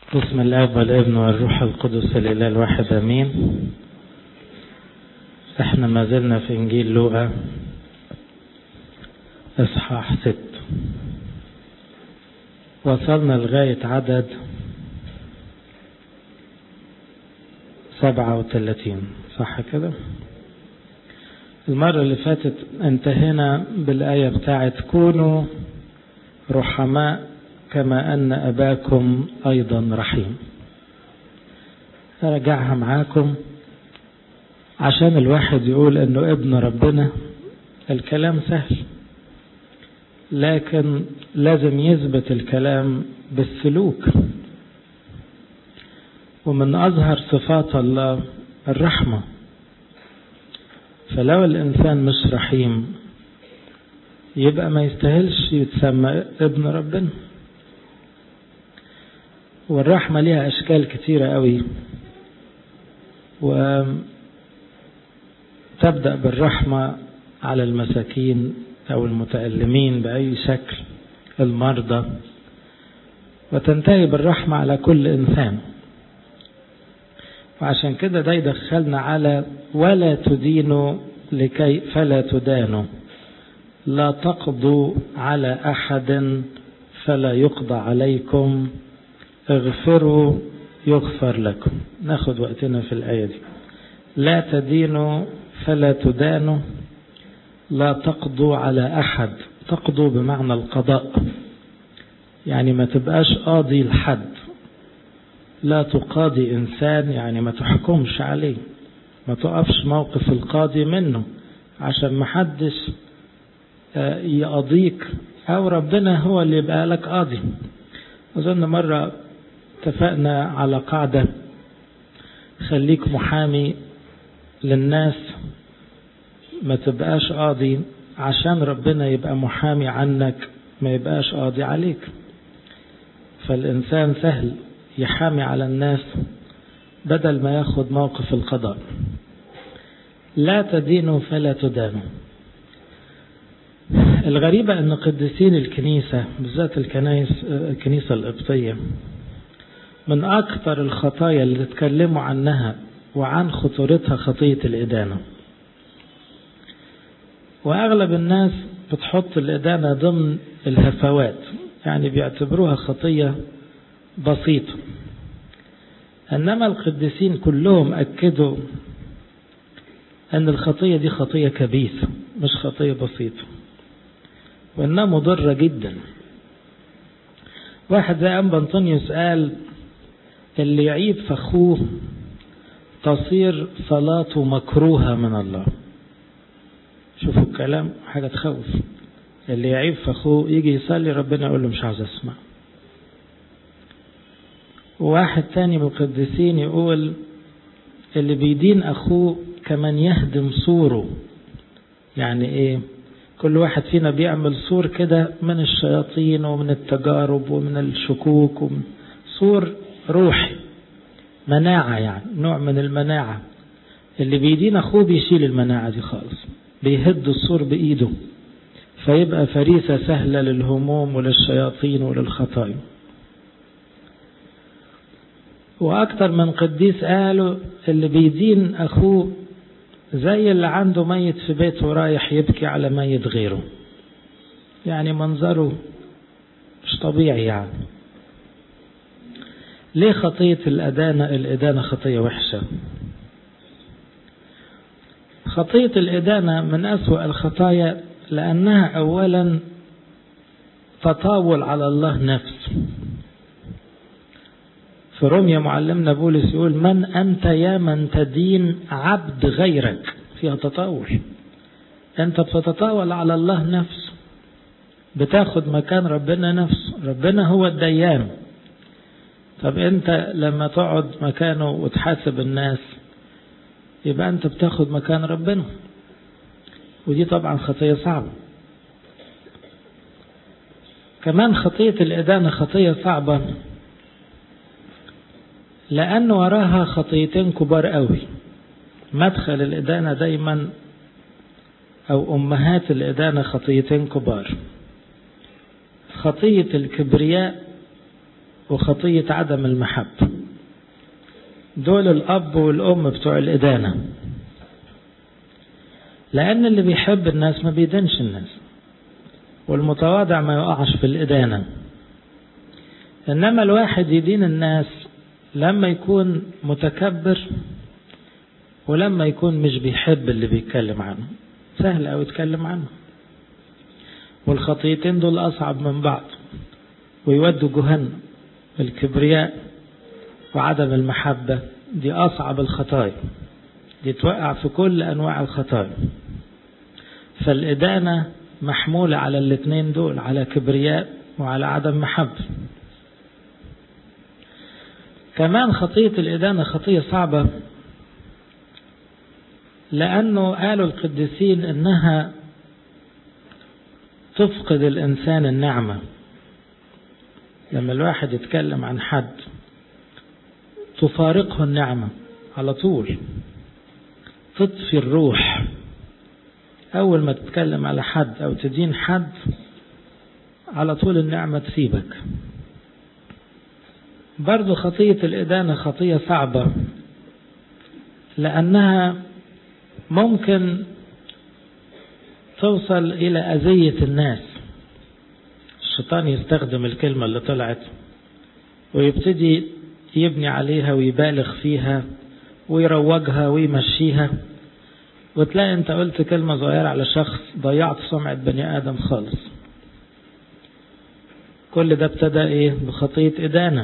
بسم الله والابن والروح القدس الإله الواحد امين. احنا ما زلنا في انجيل لوقا اصحاح 6، وصلنا لغاية عدد 37 صح كده؟ المرة اللي فاتت انتهينا بالآية بتاعت كونوا رحماء كما أن أباكم أيضا رحيم. أرجعها معاكم عشان الواحد يقول أنه ابن ربنا. الكلام سهل، لكن لازم يثبت الكلام بالسلوك. ومن أظهر صفات الله الرحمة، فلو الإنسان مش رحيم يبقى ما يستاهلش يتسمى ابن ربنا. والرحمة ليها أشكال كتيرة قوي، وتبدأ بالرحمة على المساكين أو المتألمين بأي شكل، المرضى، وتنتهي بالرحمة على كل إنسان. وعشان كده ده يدخلنا على ولا تدينوا لكي فلا تدانوا، لا تقضوا على أحد فلا يقضى عليكم، اغفروا يغفر لكم. ناخد وقتنا في الآية دي. لا تدينوا فلا تدانوا، لا تقضوا على أحد. تقضوا بمعنى القضاء، يعني ما تبقاش قاضي لحد. لا تقاضي إنسان يعني ما تحكمش عليه، ما تقفش موقف القاضي منه عشان ما حدش يقضيك، أو ربنا هو اللي يبقى لك قاضي. أظن مرة اتفقنا على قاعدة: خليك محامي للناس، ما تبقاش قاضي، عشان ربنا يبقى محامي عنك، ما يبقاش قاضي عليك. فالإنسان سهل يحامي على الناس بدل ما ياخد موقف القضاء. لا تدينوا فلا تدانوا. الغريبة أن قديسين الكنيسة، بالذات الكنيسة القبطية، من أكثر الخطايا اللي تتكلموا عنها وعن خطورتها خطية الإدانة. وأغلب الناس بتحط الإدانة ضمن الهفوات، يعني بيعتبروها خطية بسيطة. إنما القديسين كلهم أكدوا أن الخطية دي خطية كبيرة، مش خطية بسيطة، وإنها مضرة جدا. واحد زي أنبا أنطونيوس قال: اللي يعيب فخوه تصير صلاته مكروهة من الله. شوفوا الكلام، حاجة تخوف. اللي يعيب فخوه يجي يصلي ربنا يقول له مش عاوز اسمع. وواحد تاني من القديسين يقول: اللي بيدين أخوه كمان يهدم سوره. يعني إيه؟ كل واحد فينا بيعمل سور كده من الشياطين ومن التجارب ومن الشكوك، ومن سور روحي، مناعة، يعني نوع من المناعة. اللي بيدين أخوه بيشيل المناعة دي خالص، بيهد السور بإيده، فيبقى فريسة سهلة للهموم وللشياطين وللخطايا. وأكثر من قديس قالوا: اللي بيدين أخوه زي اللي عنده ميت في بيته رايح يبكي على ميت غيره، يعني منظره مش طبيعي. يعني ليه خطية الإدانة خطية وحشة؟ خطية الإدانة من أسوأ الخطايا، لأنها أولا تطاول على الله نفسه. في روميا معلمنا بولس يقول: من أنت يا من تدين عبد غيرك. فيها تطاول، أنت بتتطاول على الله نفسه، بتاخد مكان ربنا نفسه. ربنا هو الديان، طب أنت لما تقعد مكانه وتحاسب الناس يبقى أنت بتاخد مكان ربنا، ودي طبعا خطية صعبة. كمان خطية الإدانة خطية صعبة لأن وراها خطيتين كبار قوي. مدخل الإدانة دايما أو أمهات الإدانة خطيتين كبار: خطية الكبرياء وخطية عدم المحبة. دول الأب والأم بتوع الإدانة، لأن اللي بيحب الناس ما بيدنش الناس، والمتواضع ما يقعش في الإدانة. إنما الواحد يدين الناس لما يكون متكبر، ولما يكون مش بيحب اللي بيتكلم عنه. سهل أو يتكلم عنه، والخطيتين دول أصعب من بعض ويودوا جهنم. الكبرياء وعدم المحبة دي أصعب الخطايا، دي توقع في كل أنواع الخطايا. فالإدانة محمولة على الاثنين دول، على كبرياء وعلى عدم محبة. كمان خطية الإدانة خطية صعبة، لأنه قالوا القديسين إنها تفقد الإنسان النعمة. لما الواحد يتكلم عن حد تفارقه النعمة على طول، تطفي الروح. أول ما تتكلم على حد أو تدين حد على طول النعمة تسيبك. برضو خطية الإدانة خطية صعبة، لأنها ممكن توصل إلى أذية الناس. الشيطان يستخدم الكلمة اللي طلعت ويبتدي يبني عليها ويبالغ فيها ويروجها ويمشيها، وتلاقي انت قلت كلمة صغيرة على شخص ضيعت سمعة بني آدم خالص. كل ده ابتدى ايه؟ بخطية إدانة.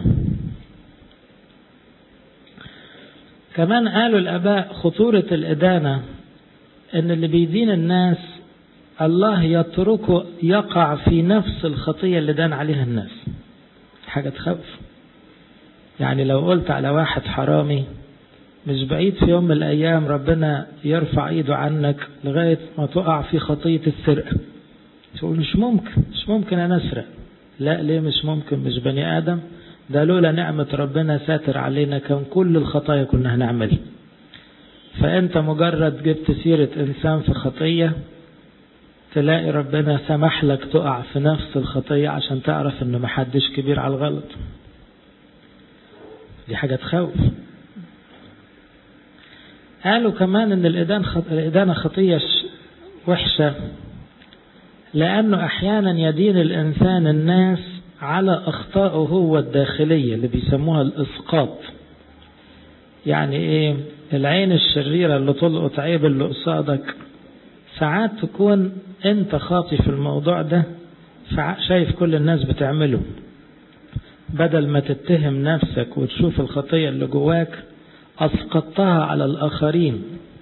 كمان قالوا الآباء خطورة الإدانة ان اللي بيدين الناس الله يتركه يقع في نفس الخطية اللي دان عليها الناس. حاجة تخوف. يعني لو قلت على واحد حرامي، مش بعيد في يوم من الأيام ربنا يرفع ايده عنك لغاية ما تقع في خطية السرقة. تقول مش ممكن أنا أسرق. لا، ليه مش ممكن؟ مش بني آدم؟ ده لولا نعمة ربنا ساتر علينا كان كل الخطايا كنا هنعملها. فأنت مجرد جبت سيرة إنسان في خطية، تلاقي ربنا سمح لك تقع في نفس الخطية عشان تعرف إنه محدش كبير على الغلط. دي حاجة تخوف. قالوا كمان إن الإدانة خطية وحشة، لأنه أحيانا يدين الإنسان الناس على أخطائه هو الداخلية اللي بيسموها الإسقاط. يعني إيه؟ العين الشريرة اللي تلقط عيب اللي قصادك، ساعات تكون أنت خاطي في الموضوع ده، شايف كل الناس بتعمله، بدل ما تتهم نفسك وتشوف الخطية اللي جواك أسقطتها على الآخرين.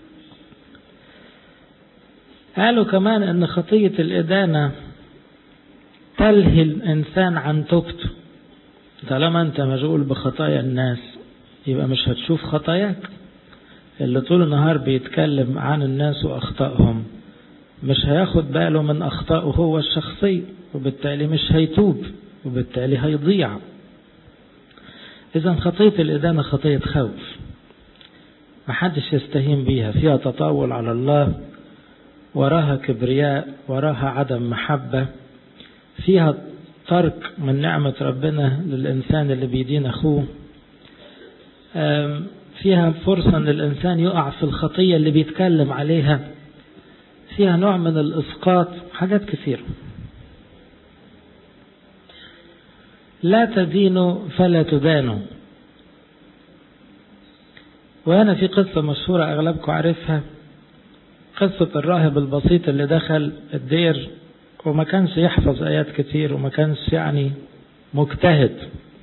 قالوا كمان أن خطية الإدانة تلهي الإنسان عن توبته. طالما أنت مشغول بخطايا الناس يبقى مش هتشوف خطاياك. اللي طول النهار بيتكلم عن الناس وأخطائهم مش هياخد باله من أخطائه هو الشخصي، وبالتالي مش هيتوب، وبالتالي هيضيع. إذن خطية الإدانة خطية خوف، محدش يستهين بيها، فيها تطاول على الله، وراها كبرياء، وراها عدم محبة، فيها ترك من نعمة ربنا للإنسان اللي بيدين أخوه، فيها فرصة أن الإنسان يقع في الخطية اللي بيتكلم عليها، فيها نوع من الإسقاط، حاجات كثيرة. لا تدينوا فلا تدانوا. وهنا في قصة مشهورة أغلبكم عارفها، قصة الراهب البسيط اللي دخل الدير وما كانش يحفظ آيات كتير، وما كانش يعني مجتهد.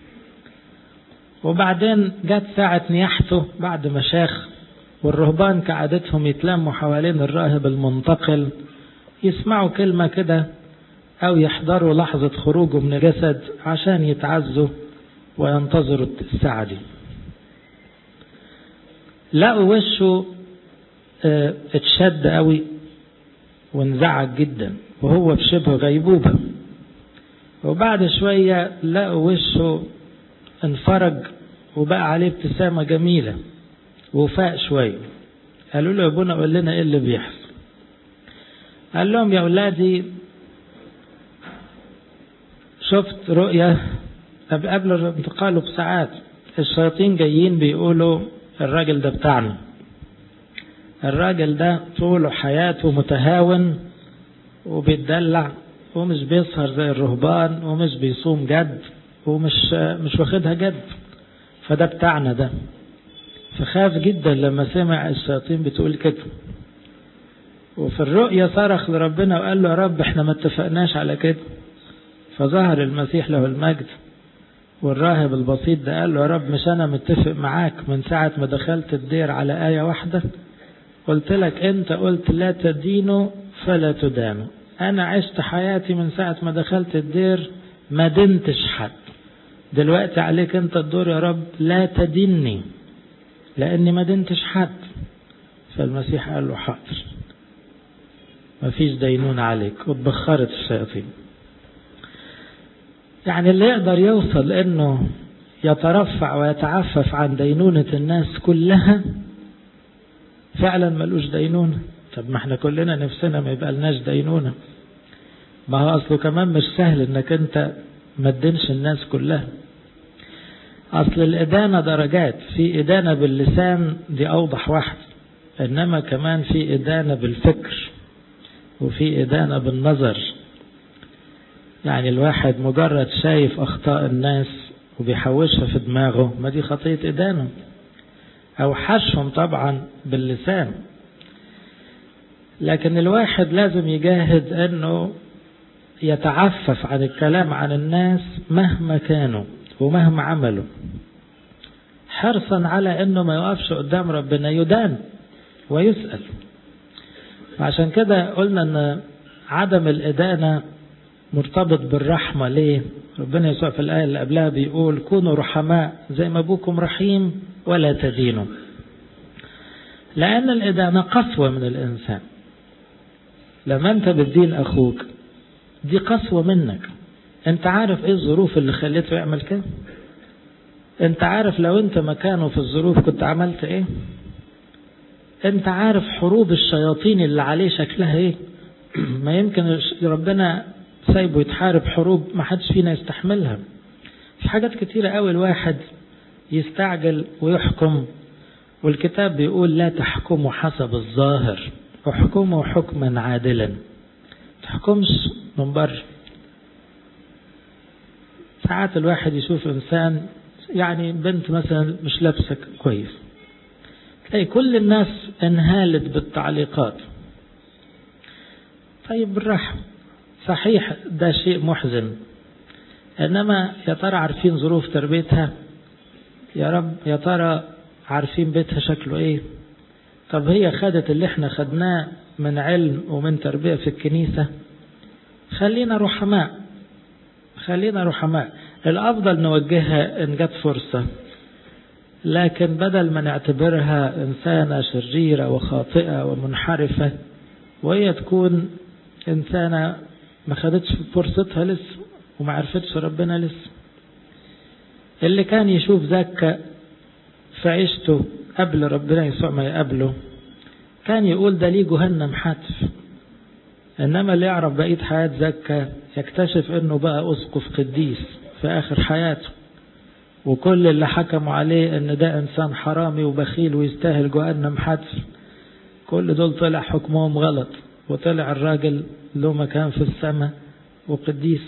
وبعدين جت ساعة نياحته بعد ما شاخ، والرهبان كعادتهم يتلموا حوالين الراهب المنتقل يسمعوا كلمة كده أو يحضروا لحظة خروجه من الجسد عشان يتعزوا وينتظروا الساعة دي. لقوا وشه اتشد قوي وانزعج جدا وهو في شبه غيبوبة. وبعد شوية لقوا وشه انفرج وبقى عليه ابتسامة جميلة وفاق شوية. قالوا له يا ابونا قول لنا ايه اللي بيحصل. قال لهم يا أولادي شفت رؤية قبل انتقاله بساعات الشياطين جايين بيقولوا الراجل ده بتاعنا، الراجل ده طول حياته متهاون وبيتدلع ومش بيسهر زي الرهبان ومش بيصوم جد ومش واخدها جد، فده بتاعنا ده. فخاف جدا لما سمع الشياطين بتقول كده، وفي الرؤيا صرخ لربنا وقال له يا رب احنا ما اتفقناش على كده. فظهر المسيح له المجد والراهب البسيط ده قال له يا رب مش انا متفق معاك من ساعة ما دخلت الدير على آية واحدة، قلت لك انت قلت لا تدينوا فلا تدانوا. انا عشت حياتي من ساعة ما دخلت الدير ما دنتش حد، دلوقتي عليك انت الدور يا رب لا تديني لاني ما دنتش حد. فالمسيح قال له حاضر، ما فيش دينون عليك، واتبخرت الشياطين. يعني اللي يقدر يوصل انه يترفع ويتعفف عن دينونة الناس كلها فعلا ملوش دينونة. طب ما احنا كلنا نفسنا ما يبقى لناش دينونة، ما هو اصله كمان مش سهل انك انت ما تدينش الناس كلها. اصل الادانة درجات، في ادانة باللسان دي اوضح واحد، انما كمان في ادانة بالفكر وفي ادانة بالنظر. يعني الواحد مجرد شايف اخطاء الناس وبيحوشها في دماغه، ما دي خطية ادانة. او حشهم طبعا باللسان، لكن الواحد لازم يجاهد انه يتعفف عن الكلام عن الناس مهما كانوا ومهما عملوا، حرصا على انه ما يوقفش قدام ربنا يدان ويسأل. عشان كده قلنا ان عدم الادانة مرتبط بالرحمة. ليه؟ ربنا يسوع في الآية اللي قبلها بيقول كونوا رحماء زي ما ابوكم رحيم ولا تدينوا. لأن الإدانة قسوة من الإنسان. لما أنت بتدين أخوك دي قسوة منك. أنت عارف إيه الظروف اللي خليته يعمل كده؟ أنت عارف لو أنت مكانه في الظروف كنت عملت إيه؟ أنت عارف حروب الشياطين اللي عليه شكلها إيه؟ ما يمكن ربنا سايبه يتحارب حروب ما حدش فينا يستحملها. في حاجات كتيرة قوي الواحد يستعجل ويحكم، والكتاب بيقول لا تحكموا حسب الظاهر، احكموا حكما عادلا. تحكمش من بره. ساعات الواحد يشوف إنسان، يعني بنت مثلا مش لابسة كويس، تلاقي كل الناس انهالت بالتعليقات. طيب بالراحة، صحيح ده شيء محزن، إنما يا ترى عارفين ظروف تربيتها؟ يا رب يا ترى عارفين بيتها شكله إيه؟ طب هي خدت اللي احنا خدناه من علم ومن تربية في الكنيسة؟ خلينا رحماء، خلينا رحماء. الأفضل نوجهها إن جت فرصة، لكن بدل ما نعتبرها إنسانة شريرة وخاطئة ومنحرفة وهي تكون إنسانة ما خدتش فرصتها لسه وما عرفتش ربنا لسه. اللي كان يشوف زكا في عيشته قبل ربنا يسوع ما يقابله كان يقول ده ليه جهنم حتف، إنما اللي يعرف بقية حياة زكا يكتشف إنه بقى أسقف قديس في آخر حياته، وكل اللي حكموا عليه إن ده إنسان حرامي وبخيل ويستاهل جهنم حتف، كل دول طلع حكمهم غلط، وطلع الراجل له مكان في السماء وقديس.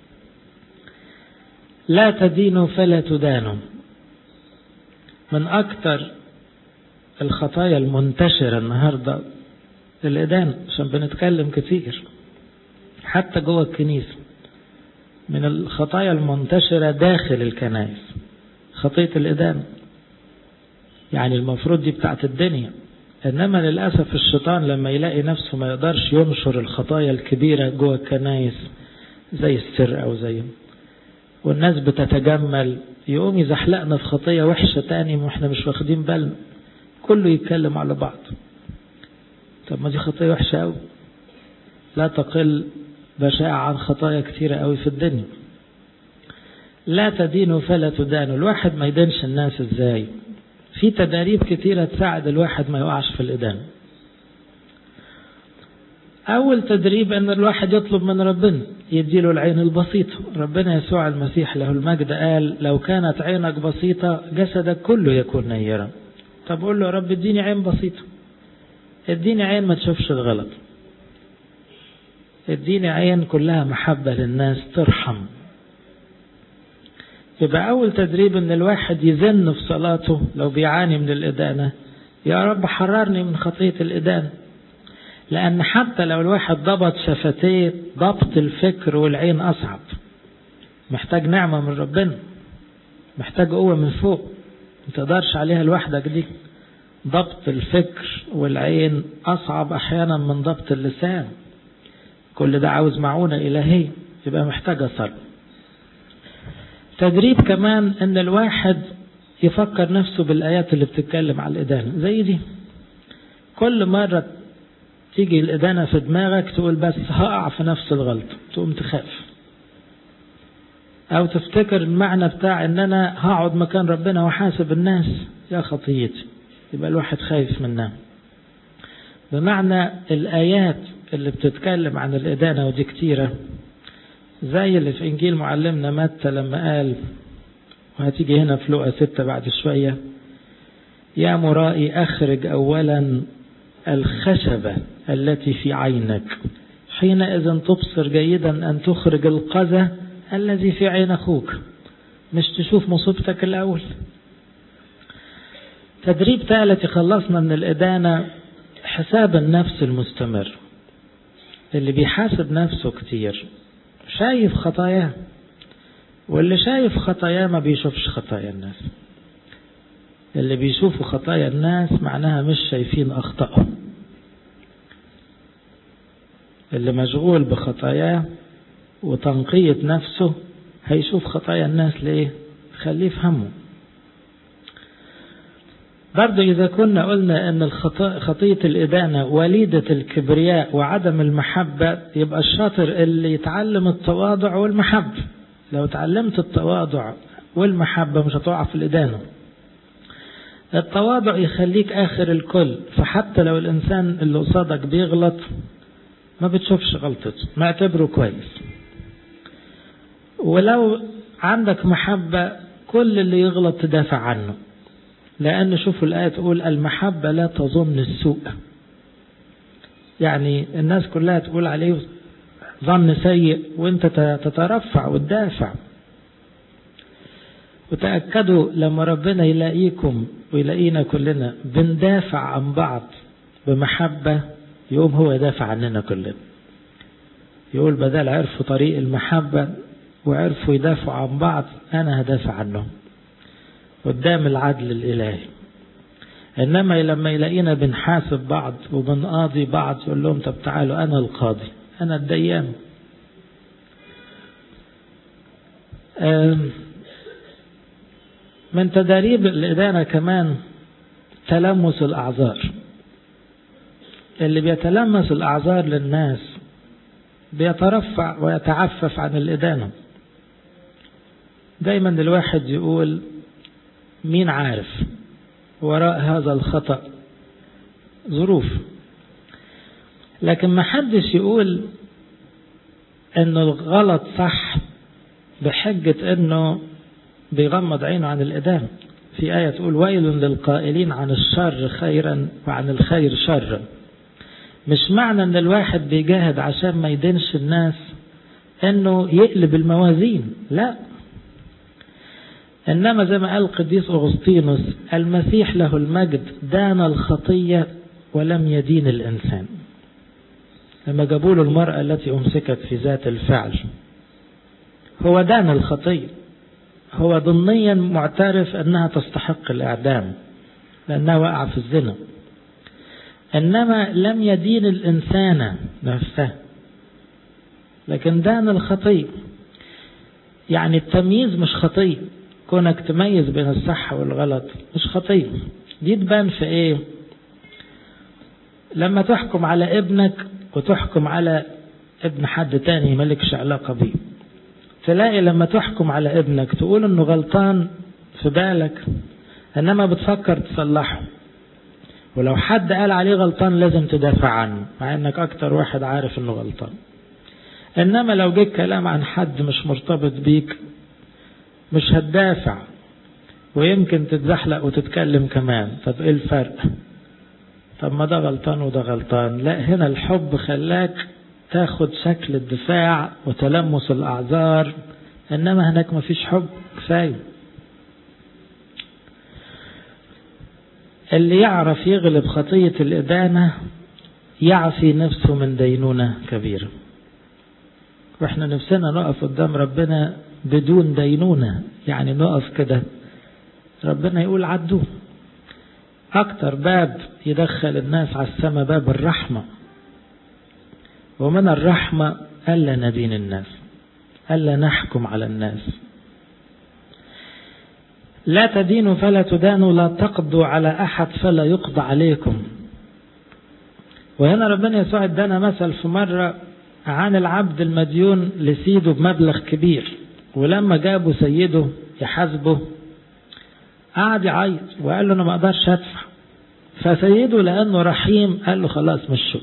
لا تدينوا فلا تدانوا. من أكتر الخطايا المنتشرة النهاردة الإدانة، عشان بنتكلم كتير حتى جوه الكنيسة. من الخطايا المنتشرة داخل الكنائس خطية الإدانة، يعني المفروض دي بتاعت الدنيا، إنما للأسف الشيطان لما يلاقي نفسه ما يقدرش ينشر الخطايا الكبيرة جوه الكنائس زي السرقة وزي والناس بتتجمل، يقوم يزحلقنا في خطية وحشة تاني واحنا مش واخدين بالنا، كله يتكلم على بعض. طب ما دي خطية وحشة قوي، لا تقل بشاعة عن خطايا كتيرة قوي في الدنيا. لا تدينوا فلا تدانوا. الواحد ما يدينش الناس ازاي؟ في تداريب كتيرة تساعد الواحد ما يقعش في الإدانة. أول تدريب أن الواحد يطلب من ربنا يديله العين البسيطة. ربنا يسوع المسيح له المجد قال لو كانت عينك بسيطة جسدك كله يكون نيرا. طب قول له يا رب اديني عين بسيطة، اديني عين ما تشوفش الغلط، اديني عين كلها محبة للناس ترحم. يبقى أول تدريب أن الواحد يزن في صلاته لو بيعاني من الإدانة، يا رب حررني من خطية الإدانة. لأن حتى لو الواحد ضبط شفتيه، ضبط الفكر والعين أصعب، محتاج نعمة من ربنا، محتاج قوة من فوق ما تقدرش عليها لوحدك دي. ضبط الفكر والعين أصعب أحيانا من ضبط اللسان. كل ده عاوز معونة إلهية، يبقى محتاج صبر. تدريب كمان أن الواحد يفكر نفسه بالآيات اللي بتتكلم على الإدانة زي دي. كل مرة تيجي الإدانة في دماغك تقول بس هقع في نفس الغلط، تقوم تخاف، أو تفتكر المعنى بتاع أن أنا هقعد مكان ربنا وحاسب الناس يا خطيتي، يبقى الواحد خايف منها. بمعنى الآيات اللي بتتكلم عن الإدانة ودي كتيرة، زي اللي في إنجيل معلمنا متى لما قال، وهتيجي هنا في لقا 6 بعد شوية، يا مرائي أخرج أولا الخشبة التي في عينك حينئذ تبصر جيدا أن تخرج القذى الذي في عين أخوك. مش تشوف مصيبتك الأول. تدريب ثالث يخلصنا من الإدانة، حساب النفس المستمر. اللي بيحاسب نفسه كتير شايف خطاياه، واللي شايف خطاياه ما بيشوفش خطايا الناس. اللي بيشوفوا خطايا الناس معناها مش شايفين أخطائهم. اللي مشغول بخطاياه وتنقية نفسه هيشوف خطايا الناس ليه؟ خليه يفهمه. برضو إذا كنا قلنا أن خطية الإدانة وليدة الكبرياء وعدم المحبة، يبقى الشاطر اللي يتعلم التواضع والمحبة. لو تعلمت التواضع والمحبة مش هتقع في الإدانة. التواضع يخليك آخر الكل، فحتى لو الإنسان اللي قصادك بيغلط ما بتشوفش غلطته، ما اعتبره كويس. ولو عندك محبة كل اللي يغلط تدافع عنه، لأن شوفوا الآية تقول المحبة لا تظن السوء. يعني الناس كلها تقول عليه ظن سيء وانت تترفع وتدافع. وتأكدوا لما ربنا يلاقيكم ويلاقينا كلنا بندافع عن بعض بمحبة، يقوم هو يدافع عننا كلنا. يقول بدل عرفوا طريق المحبة وعرفوا يدافعوا عن بعض، أنا هدافع عنهم قدام العدل الإلهي. إنما لما يلاقينا بنحاسب بعض وبنقاضي بعض، يقول لهم طب تعالوا أنا القاضي، أنا الديان. من تدريب الإدانة كمان تلمس الأعذار. اللي بيتلمس الأعذار للناس بيترفع ويتعفف عن الإدانة. دايما الواحد يقول مين عارف وراء هذا الخطأ ظروف، لكن ما حدش يقول انه الغلط صح بحجة انه بيغمض عينه عن الإدانة. في آية تقول ويل للقائلين عن الشر خيرا وعن الخير شرا. مش معنى ان الواحد بيجاهد عشان ما يدينش الناس انه يقلب الموازين، لا. إنما زي ما قال القديس أغسطينوس المسيح له المجد دان الخطية ولم يدين الإنسان. لما جابوا له المرأة التي أمسكت في ذات الفعل، هو دان الخطية، هو ضمنيا معترف أنها تستحق الإعدام لأنها وقع في الزنا، إنما لم يدين الإنسان نفسه، لكن دان الخطية. يعني التمييز مش خطية، كونك تميز بين الصح والغلط مش خطية. دي تبان في ايه؟ لما تحكم على ابنك وتحكم على ابن حد تاني مالكش علاقة بيه، تلاقي لما تحكم على ابنك تقول انه غلطان في بالك، انما بتفكر تصلحه. ولو حد قال عليه غلطان لازم تدافع عنه مع انك اكتر واحد عارف انه غلطان. انما لو جيت كلام عن حد مش مرتبط بيك مش هتدافع، ويمكن تتزحلق وتتكلم كمان. طب ايه الفرق؟ طب ما ده غلطان وده غلطان. لا، هنا الحب خلاك تاخد شكل الدفاع وتلمس الأعذار، إنما هناك ما فيش حب كفاية. اللي يعرف يغلب خطية الإدانة يعفي نفسه من دينونة كبيرة. واحنا نفسنا نقف قدام ربنا بدون دينونة، يعني نقف كده ربنا يقول عدوا. أكتر باب يدخل الناس على السماء باب الرحمة، ومن الرحمة ألا ندين الناس، ألا نحكم على الناس. لا تدينوا فلا تدانوا، لا تقضوا على أحد فلا يقضى عليكم. وهنا ربنا يسوع ادانا مثل في مرة عن العبد المديون لسيده بمبلغ كبير، ولما جابوا سيده يحاسبه قعد يعيط وقال له أنا ما أقدرش أدفع. فسيده لأنه رحيم قال له خلاص مشوا،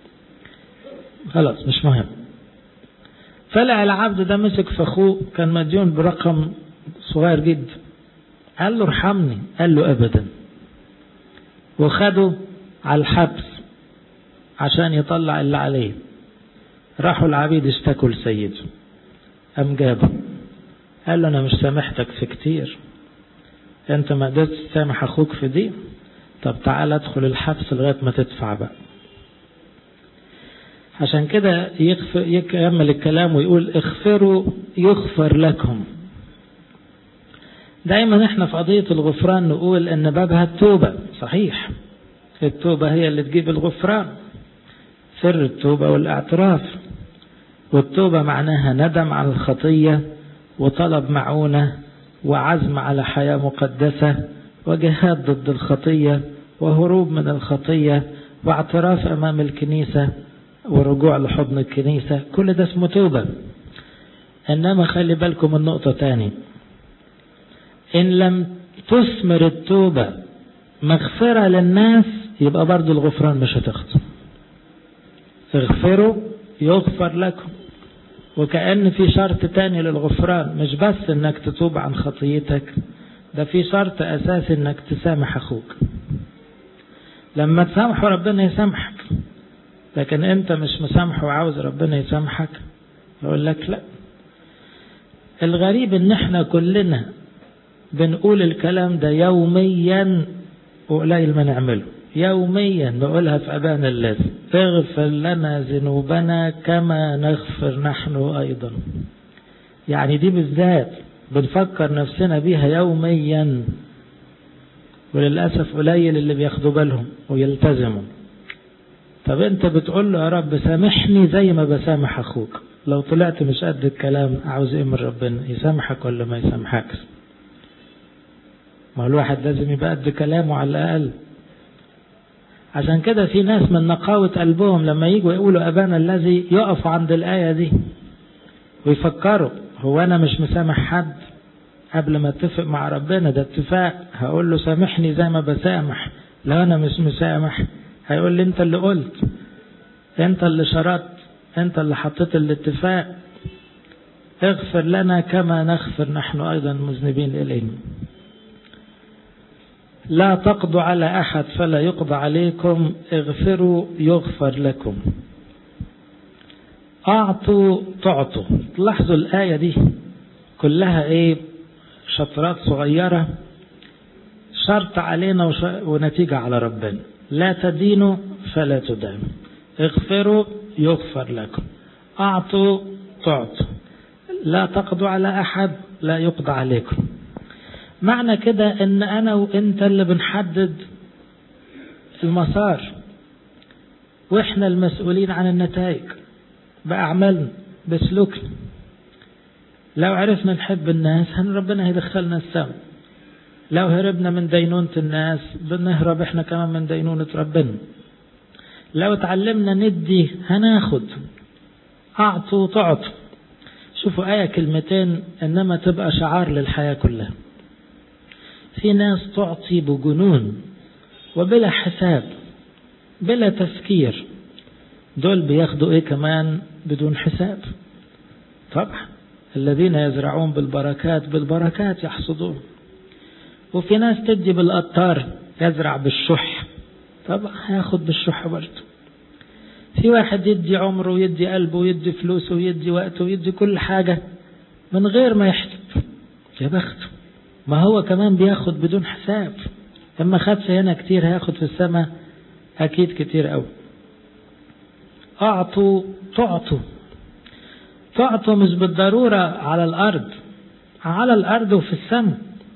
خلاص مش مهم. فلقى العبد ده مسك في أخوه كان مديون برقم صغير جدا، قال له ارحمني، قال له أبدا، وخده على الحبس عشان يطلع اللي عليه. راحوا العبيد اشتكوا لسيده، قام جابه قال له أنا مش سامحتك في كتير، أنت ما قدرتش تسامح أخوك في دي، طب تعال ادخل الحبس لغاية ما تدفع بقى. عشان كده يكمل الكلام ويقول اغفروا يغفر لكم. دايما احنا في قضية الغفران نقول ان بابها التوبة، صحيح التوبة هي اللي تجيب الغفران، سر التوبة والاعتراف. والتوبة معناها ندم على الخطية وطلب معونة وعزم على حياة مقدسة وجهاد ضد الخطية وهروب من الخطية واعتراف أمام الكنيسة ورجوع لحضن الكنيسة. كل ده اسمه توبة. إنما خلي بالكم النقطة تاني، إن لم تثمر التوبة مغفرة للناس يبقى برضو الغفران مش هتاخده. اغفروا يغفر لكم، وكأن في شرط تاني للغفران، مش بس انك تتوب عن خطيتك، ده في شرط أساسي انك تسامح أخوك. لما تسامحه ربنا يسامحك، لكن انت مش مسامحه وعاوز ربنا يسامحك يقول لك لا. الغريب ان احنا كلنا بنقول الكلام ده يوميا وقليل ما نعمله. يوميا نقولها في أبانا الذي اغفر لنا ذنوبنا كما نغفر نحن أيضا. يعني دي بالذات بنفكر نفسنا بيها يوميا، وللأسف قليل اللي بياخدوا بالهم ويلتزموا. طب انت بتقول له يا رب سامحني زي ما بسامح أخوك، لو طلعت مش قد الكلام عاوز ايه من ربنا؟ يسامحك ولا ما يسامحكش؟ ما الواحد لازم يبقى قد كلامه على الأقل. عشان كده في ناس من نقاوة قلبهم لما يجوا يقولوا أبانا الذي يقفوا عند الآية دي ويفكروا هو أنا مش مسامح حد قبل ما اتفق مع ربنا؟ ده اتفاق. هقول له سامحني زي ما بسامح. لو أنا مش مسامح هيقول لي أنت اللي قلت، أنت اللي شرطت، أنت اللي حطيت الاتفاق. اغفر لنا كما نغفر نحن أيضا مذنبين إلينا. لا تقضوا على أحد فلا يقضى عليكم، اغفروا يغفر لكم. أعطوا تعطوا. تلاحظوا الآية دي كلها ايه؟ شطرات صغيرة، شرط علينا ونتيجة على ربنا. لا تدينوا فلا تدانوا، اغفروا يغفر لكم، أعطوا تعطوا، لا تقضوا على أحد لا يقضى عليكم. معنى كده ان انا وانت اللي بنحدد المسار، واحنا المسؤولين عن النتائج بأعمالنا بسلوكنا. لو عرفنا نحب الناس ربنا هيدخلنا السماء. لو هربنا من دينونة الناس بنهرب احنا كمان من دينونة ربنا. لو تعلمنا ندي هناخد. أعطوا تعطوا. شوفوا آية كلمتين إنما تبقى شعار للحياة كلها. في ناس تعطي بجنون وبلا حساب بلا تفكير. دول بياخدوا ايه كمان بدون حساب. طبعا الذين يزرعون بالبركات بالبركات يحصدون. وفي ناس تدي بالقطار، يزرع بالشح، طبعا هياخد بالشح برضه. في واحد يدي عمره ويدي قلبه ويدي فلوسه ويدي وقته ويدي كل حاجة من غير ما يحسب، يا بخته. ما هو كمان بياخد بدون حساب. اما خدش هنا كتير هياخد في السماء اكيد كتير قوي. اعطوا تعطوا. تعطوا مش بالضرورة على الارض، على الارض وفي السماء.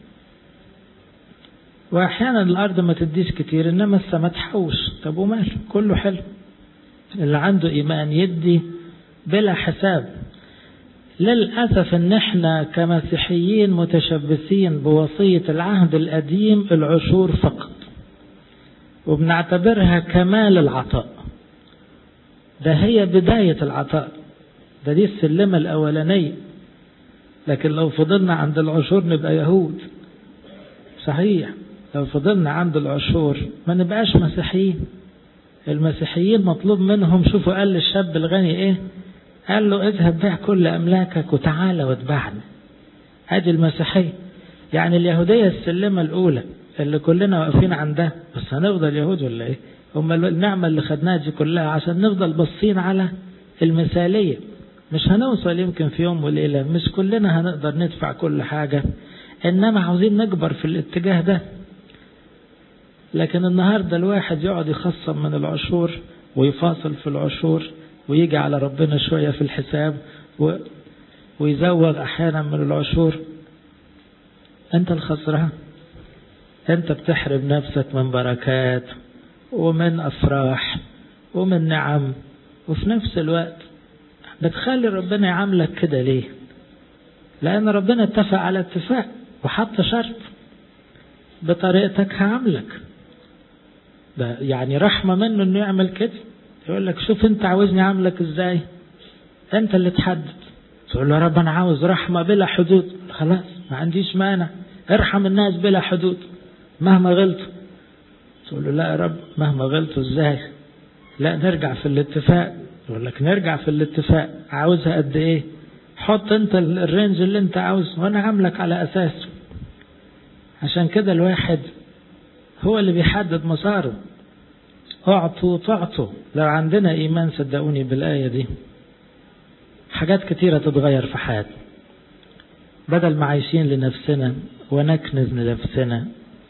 واحيانا الارض ما تديش كتير انما السماء تحوش. طب وماله، كله حلو. اللي عنده ايمان يدي بلا حساب. للأسف ان احنا كمسيحيين متشبثين بوصية العهد القديم، العشور فقط، وبنعتبرها كمال العطاء. ده هي بداية العطاء، ده دي السلمة الأولانية. لكن لو فضلنا عند العشور نبقى يهود. صحيح، لو فضلنا عند العشور ما نبقاش مسيحيين. المسيحيين مطلوب منهم، شوفوا قال للشاب الغني ايه، قال له اذهب بيع كل أملاكك وتعالى واتبعني. هذه المسيحية. يعني اليهودية السلمة الأولى اللي كلنا واقفين عندها، بس هنفضل يهود ولا ايه؟ هم النعمة اللي خدناها دي كلها عشان نفضل باصين على المثالية. مش هنوصل يمكن في يوم وليلة، مش كلنا هنقدر ندفع كل حاجة، إنما عاوزين نكبر في الاتجاه ده. لكن النهاردة الواحد يقعد يخصم من العشور ويفاصل في العشور ويجي على ربنا شوية في الحساب ويزوغ أحيانا من العشور. أنت الخسران، أنت بتحرم نفسك من بركات ومن أفراح ومن نعم، وفي نفس الوقت بتخلي ربنا يعاملك كده. ليه؟ لأن ربنا اتفق على اتفاق وحط شرط، بطريقتك هعاملك. ده يعني رحمة منه انه يعمل كده. يقول لك شوف انت عاوزني اعاملك ازاي، انت اللي تحدد. تقول له يا رب انا عاوز رحمة بلا حدود، خلاص ما عنديش مانع، ارحم الناس بلا حدود مهما غلطوا. تقول له لا يا رب مهما غلطوا ازاي، لا نرجع في الاتفاق. يقول لك نرجع في الاتفاق، عاوزها قد ايه، حط انت الرينج اللي انت عاوزه وانا عاملك على اساسه. عشان كده الواحد هو اللي بيحدد مساره. اعطوا تعطوا. لو عندنا ايمان صدقوني بالآية دي حاجات كتيرة تتغير في حياتنا. بدل ما عايشين لنفسنا ونكنز لنفسنا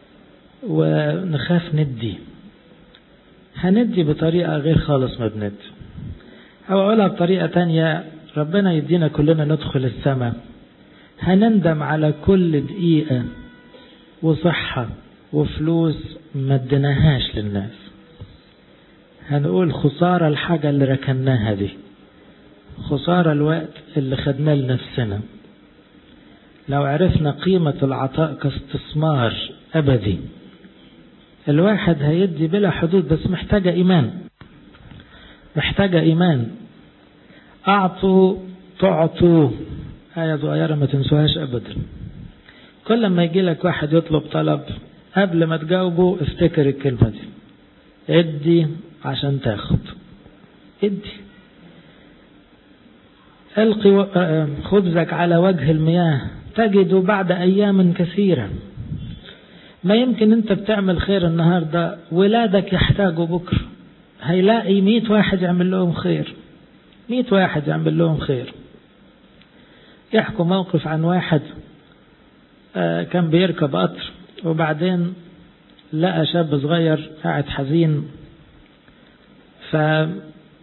ونخاف ندي، هندي بطريقة غير خالص ما بندي. او اقولها بطريقة تانية، ربنا يدينا كلنا ندخل السماء هنندم على كل دقيقة وصحة وفلوس ما اديناهاش للناس. هنقول خسارة الحاجة اللي ركناها دي، خسارة الوقت اللي خدناه لنفسنا. لو عرفنا قيمة العطاء كاستثمار أبدي، الواحد هيدي بلا حدود، بس محتاجة إيمان، محتاجة إيمان. أعطوا تعطوا، آية صغيرة ما تنسوهاش أبدا. كل ما يجي لك واحد يطلب طلب، قبل ما تجاوبه افتكر الكلمة دي، ادي عشان تاخد. ادي. القي خبزك على وجه المياه تجد بعد أيام كثيرة. ما يمكن انت بتعمل خير النهاردة ولادك يحتاجوا بكرة، هيلاقي 100 واحد يعمل لهم خير، 100 واحد يعمل لهم خير. يحكوا موقف عن واحد كان بيركب قطر، وبعدين لقى شاب صغير قاعد حزين، فقرب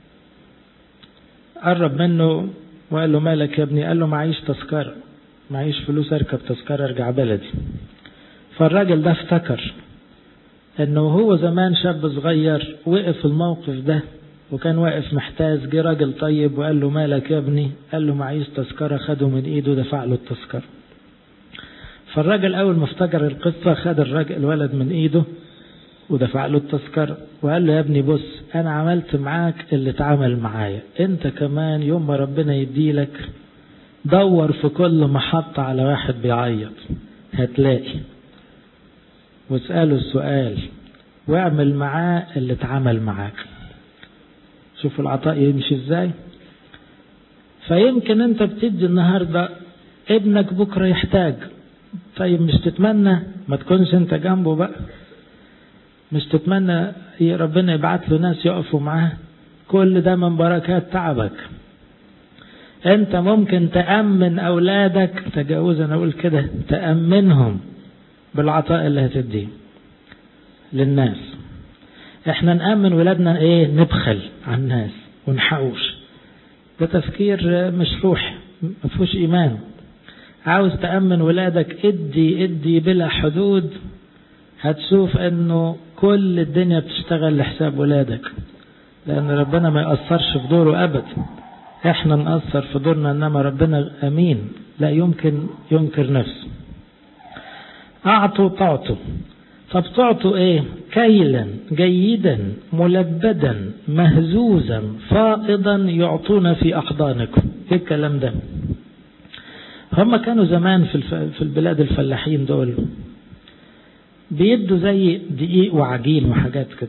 منه وقال له مالك يا ابني؟ قال له معيش تذكرة، معيش فلوس اركب تذكرة ارجع بلدي. فالراجل ده افتكر انه هو زمان شاب صغير وقف الموقف ده وكان واقف محتاج، جه راجل طيب وقال له مالك يا ابني؟ قال له معيش تذكرة، خده من ايده ودفع له التذكرة. فالراجل اول ما افتكر القصة خد الولد من ايده ودفع له التذكرة وقال له يا ابني بص، انا عملت معاك اللي اتعمل معايا، انت كمان يوم ما ربنا يديلك دور في كل محطة على واحد بيعيط هتلاقي، واسأله السؤال واعمل معاه اللي اتعمل معاك. شوفوا العطاء يمشي ازاي. فيمكن انت بتدي النهاردة، ابنك بكرة يحتاج. طيب مش تتمنى ما تكونش انت جنبه بقى؟ مش تتمنى ربنا يبعت له ناس يقفوا معاه؟ كل ده من بركات تعبك. انت ممكن تأمن اولادك، تجاوزا اقول كده، تأمنهم بالعطاء اللي هتديه للناس. احنا نأمن ولادنا ايه؟ نبخل على الناس ونحوش. ده تفكير مش روحي، ما فيهوش ايمان. عاوز تأمن ولادك، ادي بلا حدود. هتشوف انه كل الدنيا بتشتغل لحساب ولادك، لان ربنا ما يأثرش في دوره ابدا. احنا نأثر في دورنا، انما ربنا امين لا يمكن ينكر نفسه. اعطوا تعطوا. طب تعطوا ايه؟ كيلا جيدا ملبدا مهزوزا فائضا يعطون في احضانكم. ايه الكلام ده؟ هم كانوا زمان في البلاد الفلاحين دول بيدوا زي دقيق وعجين وحاجات كده.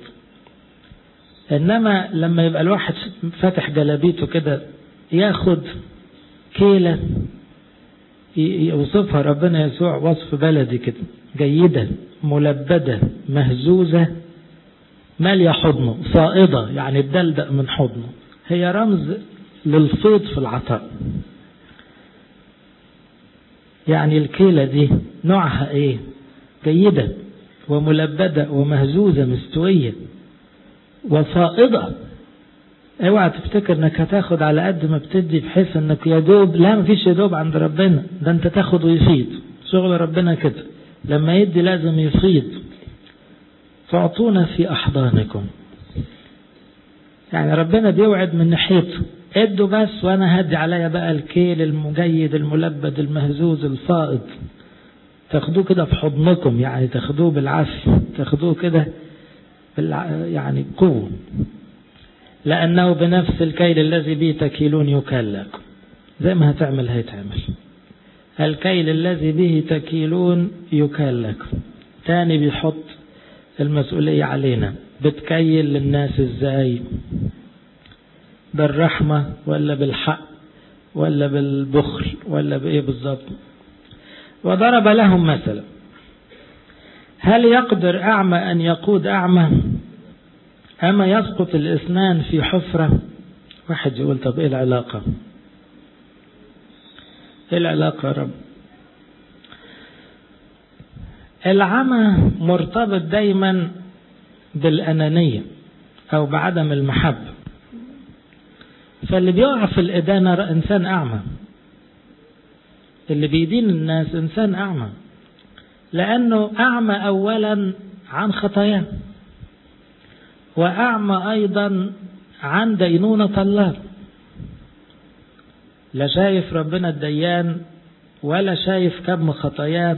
انما لما يبقى الواحد فاتح جلابيته كده ياخد كيلة، يوصفها ربنا يسوع وصف بلدي كده: جيدة ملبدة مهزوزة مالية حضنه، صائدة يعني الدلدق من حضنه. هي رمز للفيض في العطاء. يعني الكيلة دي نوعها ايه؟ جيدة وملبدة ومهزوزة مستوية وصائدة. اوعى تفتكر انك هتاخد على قد ما بتدي بحيث انك يدوب. لا، مفيش يدوب عند ربنا، ده انت تاخد ويفيض. شغل ربنا كده، لما يدي لازم يفيض. تعطون في احضانكم، يعني ربنا بيوعد من ناحيته ادوا بس وانا هدي عليا بقى الكيل المجيد الملبد المهزوز الفائض. تاخدوه كده في حضنكم، يعني تاخدوه بالعافية، تاخدوه كده يعني قوة. لأنه بنفس الكيل الذي به تكيلون يكال لكم. زي ما هتعمل هيتعمل. الكيل الذي به تكيلون يكال لكم. تاني بيحط المسؤولية علينا. بتكيل للناس ازاي؟ بالرحمة ولا بالحق ولا بالبخل ولا بإيه بالظبط؟ وضرب لهم مثلا: هل يقدر أعمى أن يقود أعمى؟ أما يسقط الإثنان في حفرة؟ واحد يقول طب إيه العلاقة؟ إيه العلاقة يا رب؟ العمى مرتبط دايما بالأنانية أو بعدم المحبة. فاللي بيقع في الإدانة إنسان أعمى، اللي بيدين الناس إنسان أعمى، لأنه أعمى أولا عن خطاياه، وأعمى أيضا عن دينونة الله. لا شايف ربنا الديان ولا شايف كم خطاياه،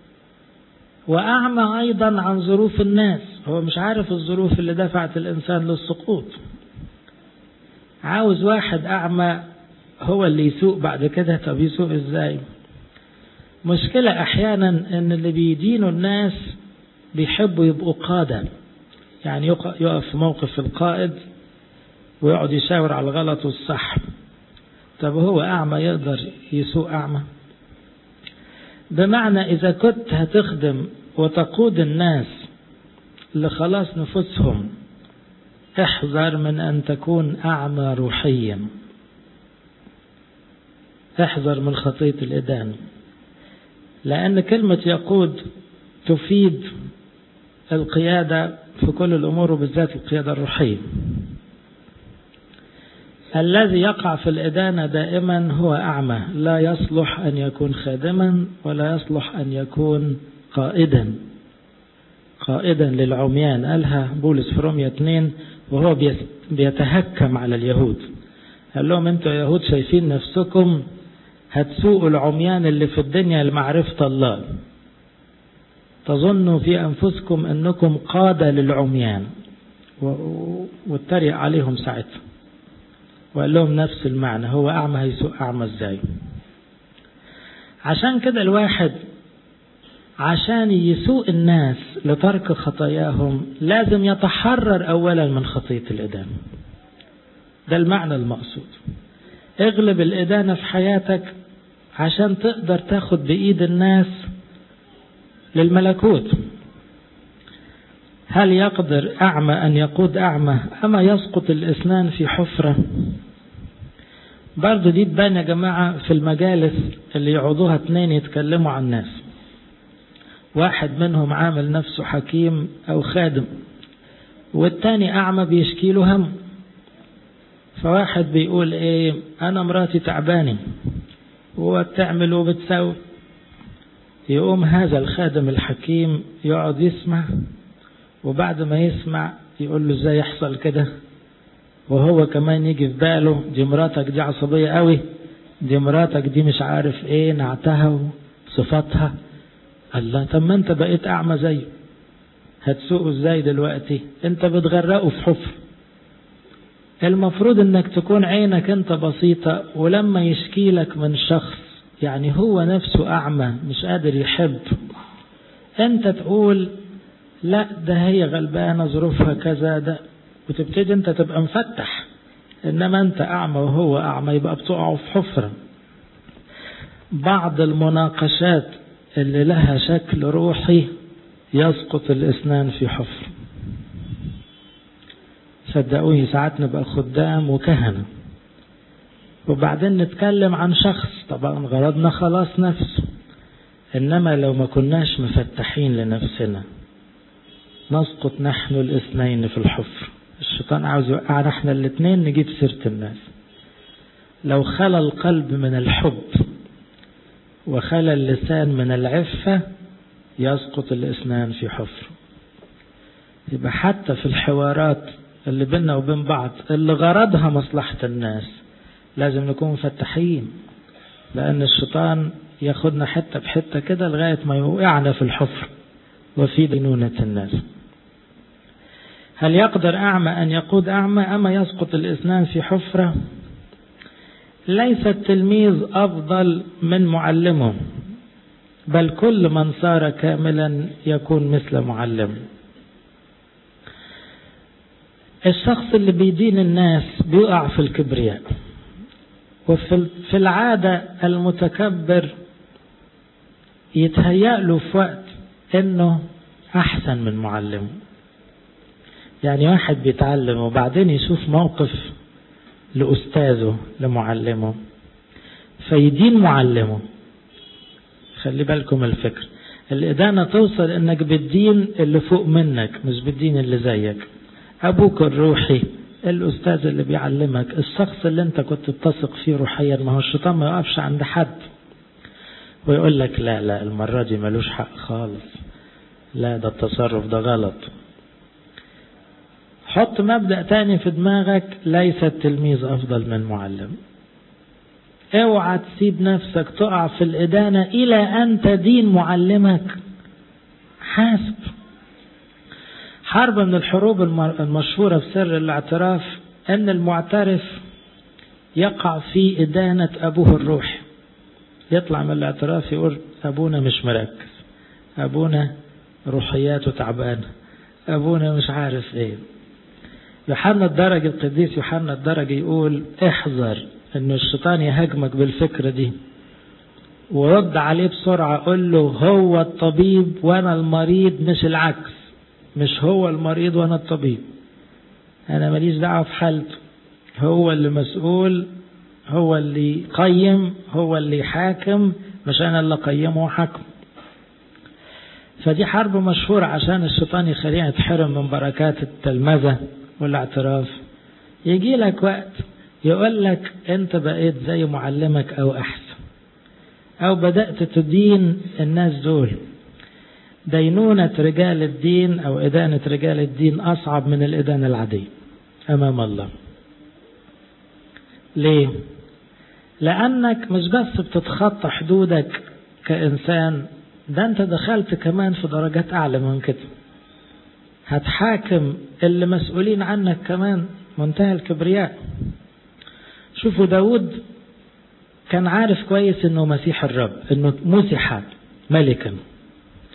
وأعمى أيضا عن ظروف الناس. هو مش عارف الظروف اللي دفعت الإنسان للسقوط. عاوز واحد أعمى هو اللي يسوق بعد كده. طب يسوق إزاي؟ مشكلة أحيانا أن اللي بيدينوا الناس بيحبوا يبقوا قادة، يعني يقف في موقف القائد ويقعد يشاور على الغلط والصح. طب هو أعمى يقدر يسوق أعمى؟ بمعنى إذا كنت هتخدم وتقود الناس لخلاص نفوسهم، احذر من أن تكون أعمى روحيا. احذر من خطية الإدانة، لأن كلمة يقود تفيد القيادة في كل الأمور، وبالذات القيادة الروحية. الذي يقع في الإدانة دائما هو أعمى، لا يصلح أن يكون خادما ولا يصلح أن يكون قائدا للعميان. قالها بولس في رومية 2 وهو بيتهكم على اليهود. قال لهم انتوا يهود شايفين نفسكم هتسوقوا العميان اللي في الدنيا لمعرفة الله، تظنوا في أنفسكم أنكم قادة للعميان. واتريق عليهم ساعتها وقال لهم نفس المعنى. هو أعمى هيسوق أعمى ازاي؟ عشان كده الواحد عشان يسوق الناس لترك خطاياهم لازم يتحرر أولا من خطية الإدانة. ده المعنى المقصود. اغلب الإدانة في حياتك عشان تقدر تاخد بإيد الناس للملكوت. هل يقدر أعمى أن يقود أعمى أما يسقط الإسنان في حفرة؟ برضو دي تبان يا جماعة في المجالس اللي يعوضوها 2 يتكلموا عن الناس، واحد منهم عامل نفسه حكيم أو خادم والتاني أعمى بيشكي له هم، فواحد بيقول إيه أنا مراتي تعباني وبتعمل وبتسوي، يقوم هذا الخادم الحكيم يقعد يسمع، وبعد ما يسمع يقول له ازاي يحصل كده، وهو كمان يجي في باله دي مراتك دي عصبية قوي، دي مراتك دي مش عارف ايه نعتها وصفاتها. الله، طب ما انت بقيت اعمى زيه، هتسوقه ازاي دلوقتي؟ انت بتغرقه في حفر. المفروض انك تكون عينك انت بسيطة، ولما يشكي لك من شخص يعني هو نفسه اعمى مش قادر يحب، انت تقول لا ده هي غلبانة ظروفها كذا ده، وتبتدي انت تبقى مفتح. انما انت اعمى وهو اعمى يبقى بتقعوا في حفرة. بعض المناقشات اللي لها شكل روحي يسقط الاسنان في حفر. صدقوني ساعات نبقى خدام وكهنة وبعدين نتكلم عن شخص طبعا غرضنا خلاص نفسه، انما لو ما كناش مفتحين لنفسنا نسقط نحن الاثنين في الحفر. الشيطان عاوز يوقعنا احنا الاثنين نجيب سيرة الناس. لو خلى القلب من الحب وخلى اللسان من العفة يسقط الاثنان في حفر. يبقى حتى في الحوارات اللي بيننا وبين بعض اللي غرضها مصلحة الناس لازم نكون مفتحين، لأن الشيطان ياخدنا حتة بحتة كده لغاية ما يوقعنا في الحفر وفي دينونة الناس. هل يقدر أعمى أن يقود أعمى أما يسقط الإثنان في حفرة؟ ليس التلميذ أفضل من معلمه، بل كل من صار كاملا يكون مثل معلم. الشخص اللي بيدين الناس بيقع في الكبرياء، وفي العادة المتكبر يتهيأ له في وقت انه احسن من معلمه. يعني واحد بيتعلم وبعدين يشوف موقف لأستاذه لمعلمه فيدين معلمه. خلي بالكم الفكر، الإدانة توصل انك بتدين اللي فوق منك مش بتدين اللي زيك. أبوك الروحي، الأستاذ اللي بيعلمك، الشخص اللي انت كنت بتثق فيه روحيا. ما هو الشيطان ما يقفش عند حد ويقول لك لا المرة دي ملوش حق خالص، لا ده التصرف ده غلط. حط مبدأ تاني في دماغك، ليس التلميذ أفضل من معلم. اوعى تسيب نفسك تقع في الإدانة إلى أن تدين معلمك. حاسب. حرب من الحروب المشهورة في سر الاعتراف أن المعترف يقع في إدانة أبوه الروح. يطلع من الاعتراف يقول أبونا مش مركز، أبونا روحياته تعبانة، أبونا مش عارف إيه. يوحنا الدرجي، القديس يوحنا الدرجي يقول احذر أن الشيطان يهاجمك بالفكرة دي، ورد عليه بسرعة. قل له هو الطبيب وأنا المريض، مش العكس. مش هو المريض وأنا الطبيب، أنا ماليش دعوة في حالته. هو اللي مسؤول، هو اللي يقيم، هو اللي يحاكم، مش أنا اللي قيمه وحكم. فدي حرب مشهورة عشان الشيطان يخلينا يتحرم من بركات التلمذة والاعتراف. يجي لك وقت يقول لك أنت بقيت زي معلمك أو أحسن، أو بدأت تدين الناس دول. دينونة رجال الدين أو إدانة رجال الدين أصعب من الإدانة العادية أمام الله. ليه؟ لأنك مش بس بتتخطى حدودك كإنسان، ده أنت دخلت كمان في درجات أعلى من كده. هتحاكم اللي مسؤولين عنك كمان، منتهى الكبرياء. شوفوا داود كان عارف كويس أنه مسيح الرب، أنه مسيح ملكا،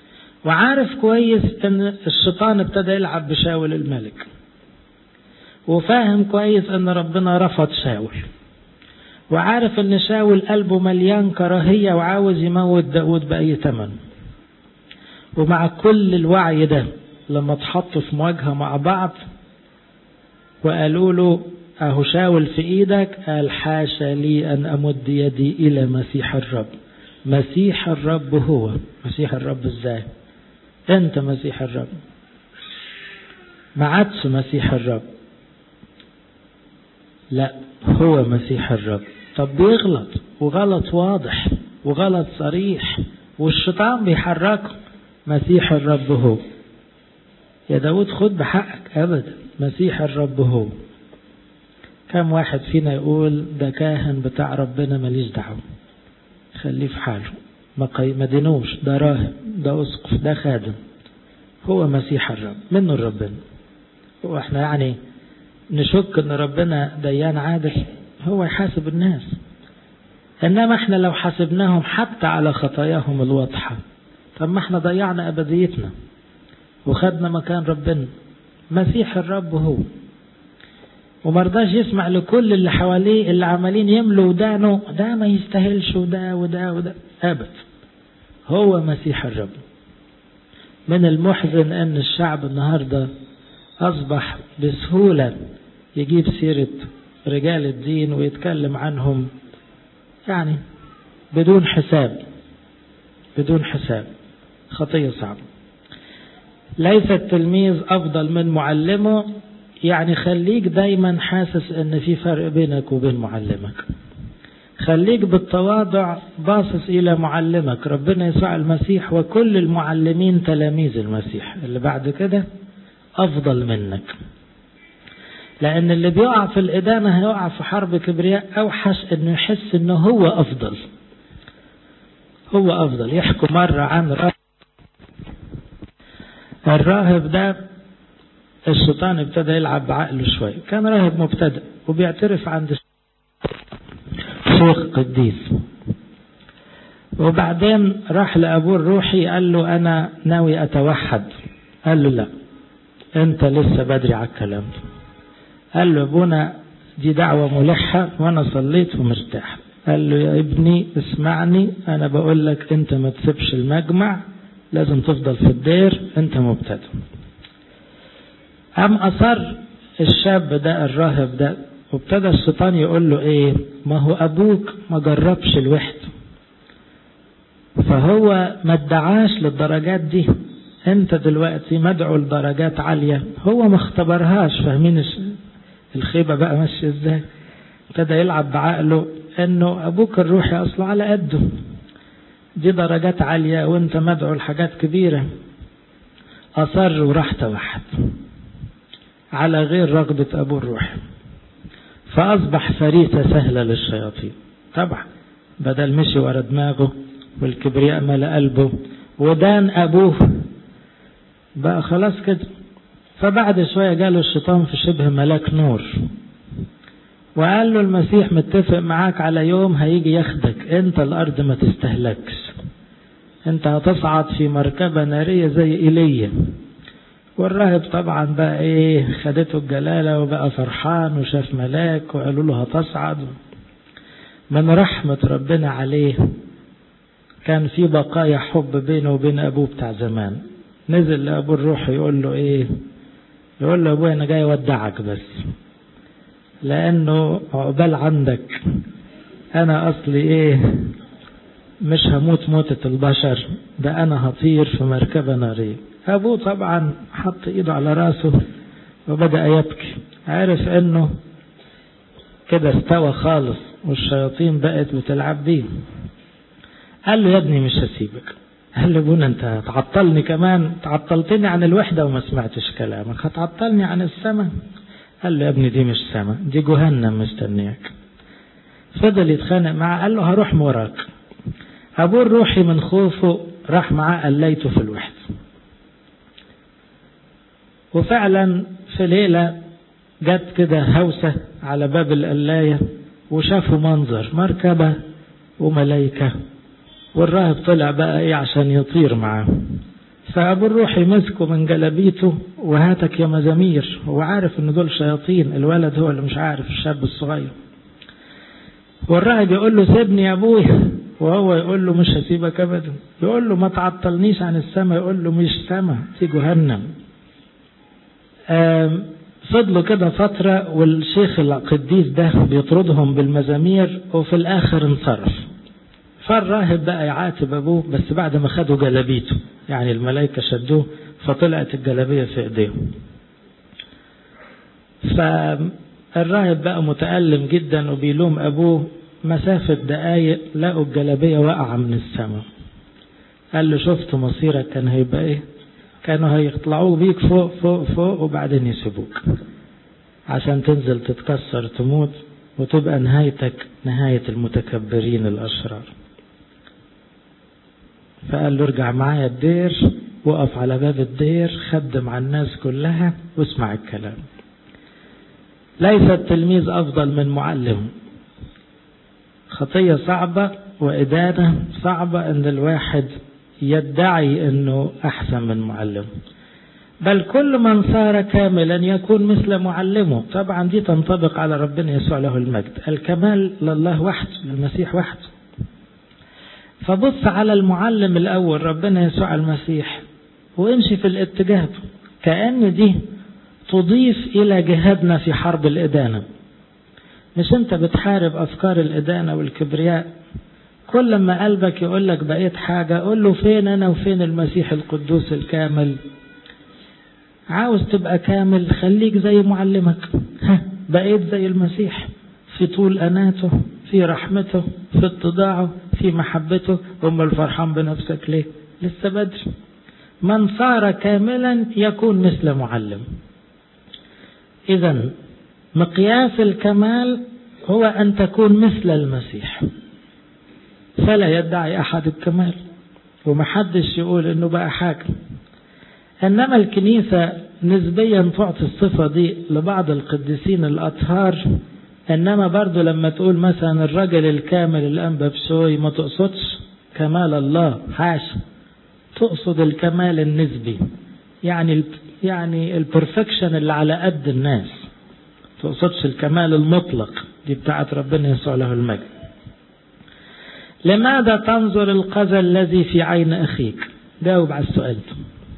وعارف كويس ان الشيطان ابتدى يلعب بشاول الملك، وفاهم كويس ان ربنا رفض شاول، وعارف ان شاول قلبه مليان كراهية وعاوز يموت داود بأي ثمن. ومع كل الوعي ده لما اتحطوا في مواجهة مع بعض وقالوا له اهو شاول في ايدك، قال حاشا لي ان امد يدي الى مسيح الرب. مسيح الرب هو مسيح الرب. ازاي انت مسيح الرب؟ ما عادش مسيح الرب، لا هو مسيح الرب. طب بيغلط، وغلط واضح وغلط صريح، والشيطان بيحركه. مسيح الرب هو. يا داود خد بحقك ابدا، مسيح الرب هو. كم واحد فينا يقول ده كاهن بتاع ربنا ماليش دعوه، خليه في حاله، ما دينوش، ده راهب، ده اسقف، ده خادم. هو مسيح الرب، منه ربنا. واحنا يعني نشك ان ربنا ديان عادل؟ هو يحاسب الناس، انما احنا لو حاسبناهم حتى على خطاياهم الواضحة، طب ما احنا ضيعنا ابديتنا وخدنا مكان ربنا. مسيح الرب هو. ومرضاش يسمع لكل اللي حواليه اللي عمالين يملوا ودانه، ده ما يستاهلش، وده وده وده، ابد. هو مسيح الرب. من المحزن ان الشعب النهاردة اصبح بسهولة يجيب سيرة رجال الدين ويتكلم عنهم يعني بدون حساب، بدون حساب. خطية صعبة. ليس التلميذ افضل من معلمه، يعني خليك دايما حاسس ان في فرق بينك وبين معلمك. خليك بالتواضع باصص الى معلمك ربنا يسوع المسيح، وكل المعلمين تلاميذ المسيح اللي بعد كده افضل منك. لان اللي بيقع في الادانة هيقع في حرب كبرياء اوحش، انه يحس انه هو افضل. هو افضل. يحكوا مرة عن الراهب ده، الشيطان ابتدى يلعب بعقله شوي. كان راهب مبتدئ وبيعترف عند شيخ قديس، وبعدين راح لأبوه الروحي قال له أنا ناوي أتوحد. قال له لا، أنت لسه بدري على الكلام ده. قال له أبونا دي دعوة ملحة وأنا صليت ومرتاح. قال له يا ابني اسمعني، أنا بقول لك أنت ما تسيبش المجمع، لازم تفضل في الدير، أنت مبتدئ. قام أصر الشاب ده الراهب ده، وابتدى الشيطان يقول له ايه، ما هو ابوك ما جربش الوحدة، فهو ما ادعاش للدرجات دي، انت دلوقتي مدعو لدرجات عالية، هو ما اختبرهاش. فاهمين الخيبة بقى ماشية ازاي؟ ابتدى يلعب بعقله انه ابوك الروحي اصله على قده، دي درجات عالية وانت مدعو لحاجات كبيرة. اصر وراح توحد على غير رغبة ابوه الروحي، فأصبح فريسة سهلة للشياطين. طبعا بدل مشي ورا دماغه والكبرياء ملأ قلبه ودان أبوه بقى خلاص كده. فبعد شوية جاله الشيطان في شبه ملاك نور وقال له المسيح متفق معاك على يوم هيجي ياخدك، انت الأرض ما تستهلكش، انت هتصعد في مركبة نارية زي إيليا. والراهب طبعا بقى ايه، خدته الجلالة وبقى فرحان وشاف ملاك وقالوا له هتصعد. من رحمة ربنا عليه كان في بقايا حب بينه وبين ابوه بتاع زمان. نزل لابوه الروح يقول له ايه، يقول له ابوه انا جاي اودعك بس، لانه عقبال عندك انا اصلي ايه، مش هموت موتة البشر، ده انا هطير في مركبة نارية. ابوه طبعا حط ايده على راسه وبدأ يبكي، عارف انه كده استوى خالص والشياطين بقت بتلعب بيه. قال له يا ابني مش هسيبك. قال له ابونا انت تعطلني كمان، تعطلتني عن الوحدة وما سمعتش كلامك، هتعطلني عن السماء. قال له يا ابني دي مش سماء، دي جهنم مستنياك. فضل يتخانق معه، قال له هروح وراك. ابوه الروحي من خوفه راح معاه قليته في الوحدة. وفعلا في ليلة جت كده هوسة على باب القلاية وشافوا منظر مركبة وملايكة، والراهب طلع بقى ايه عشان يطير معاه. فأبو الروح يمسكه من جلبيته وهاتك يا مزامير. هو عارف ان دول شياطين، الولد هو اللي مش عارف، الشاب الصغير. والراهب يقول له سيبني يا ابوي، وهو يقول له مش هسيبك ابدا. يقول له ما تعطلنيش عن السماء، يقول له مش سماء، دي جهنم. فضلوا كده فترة، والشيخ القديس ده بيطردهم بالمزامير، وفي الاخر انصرف. فالراهب بقى يعاتب ابوه، بس بعد ما خدوا جلبيته، يعني الملائكة شدوه فطلعت الجلبية في ايديهم. فالراهب بقى متألم جدا وبيلوم ابوه. مسافة دقايق لقوا الجلبية واقعة من السماء. قال له شفت مصيرك كان هيبقى ايه؟ كانوا هيطلعوا بيك فوق فوق فوق وبعدين يسيبوك عشان تنزل تتكسر تموت، وتبقى نهايتك نهاية المتكبرين الأشرار. فقال له ارجع معايا الدير، وقف على باب الدير، خدم على الناس كلها واسمع الكلام. ليس التلميذ أفضل من معلم. خطية صعبة وإدانة صعبة أن الواحد يدعي أنه أحسن من معلم. بل كل من صار كاملا يكون مثل معلمه. طبعا دي تنطبق على ربنا يسوع له المجد. الكمال لله وحده، للمسيح وحده. فبص على المعلم الأول ربنا يسوع المسيح وامشي في الاتجاه ده، كأن دي تضيف إلى جهادنا في حرب الإدانة. مش انت بتحارب أفكار الإدانة والكبرياء؟ كل ما قلبك يقول لك بقيت حاجة، قول له فين أنا وفين المسيح القدوس الكامل؟ عاوز تبقى كامل، خليك زي معلمك. بقيت زي المسيح في طول أناته، في رحمته، في اتضاعه، في محبته. الفرحان بنفسك ليه؟ لسه بدري. من صار كاملا يكون مثل معلم. إذن مقياس الكمال هو أن تكون مثل المسيح. فلا يدعي أحد الكمال، ومحدش يقول إنه بقى حاكم. إنما الكنيسة نسبيا تعطي الصفة دي لبعض القديسين الأطهار. إنما برضو لما تقول مثلا الرجل الكامل الأنبا بشوي، ما تقصدش كمال الله، حاشا، تقصد الكمال النسبي، يعني البرفكشن اللي على قد الناس. تقصدش الكمال المطلق، دي بتاعت ربنا يسوع له المجد. لماذا تنظر القذى الذي في عين أخيك؟ جاوب على السؤال ده.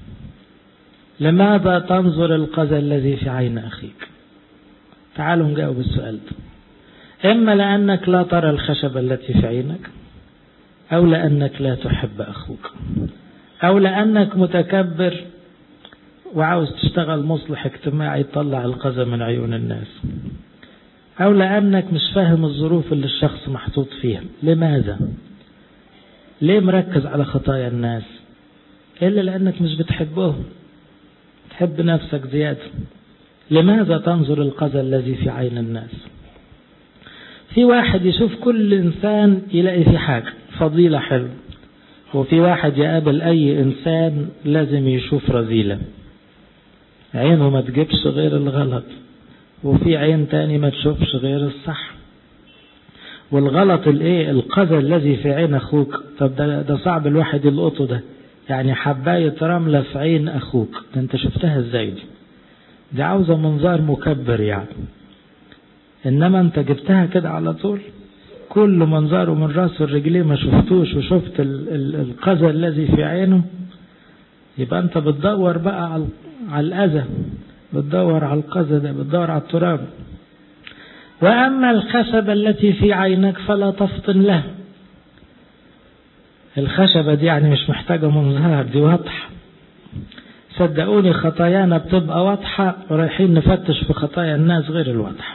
لماذا تنظر القذى الذي في عين أخيك؟ تعالوا نجاوب السؤال ده. إما لأنك لا ترى الخشبة التي في عينك، أو لأنك لا تحب أخوك، أو لأنك متكبر وعاوز تشتغل مصلح اجتماعي تطلع القذى من عيون الناس، أو لأنك مش فاهم الظروف اللي الشخص محطوط فيها. لماذا؟ ليه مركز على خطايا الناس؟ إلا لأنك مش بتحبهم، تحب نفسك زيادة. لماذا تنظر القذى الذي في عين الناس؟ في واحد يشوف كل إنسان يلاقي في حاجة فضيلة حلوة، وفي واحد يقابل أي إنسان لازم يشوف رذيلة، عينه ما تجيبش غير الغلط، وفي عين تاني ما تشوفش غير الصح. والغلط الايه؟ القذى الذي في عين اخوك. طب ده صعب الواحد يلقطه ده. يعني حباية رملة في عين اخوك، ده انت شفتها ازاي؟ دي عاوزة منظار مكبر يعني. انما انت جبتها كده على طول، كل منظاره من راسه الرجلين ما شفتوش، وشفت القذى الذي في عينه. يبقى انت بتدور بقى على الأذى، بتدور على القذى ده، بتدور على التراب. وأما الخشبة التي في عينك فلا تفطن له. الخشبة دي يعني مش محتاجة منظار، دي واضحة. صدقوني خطايانا بتبقى واضحة، ورايحين نفتش في خطايا الناس غير الواضحة.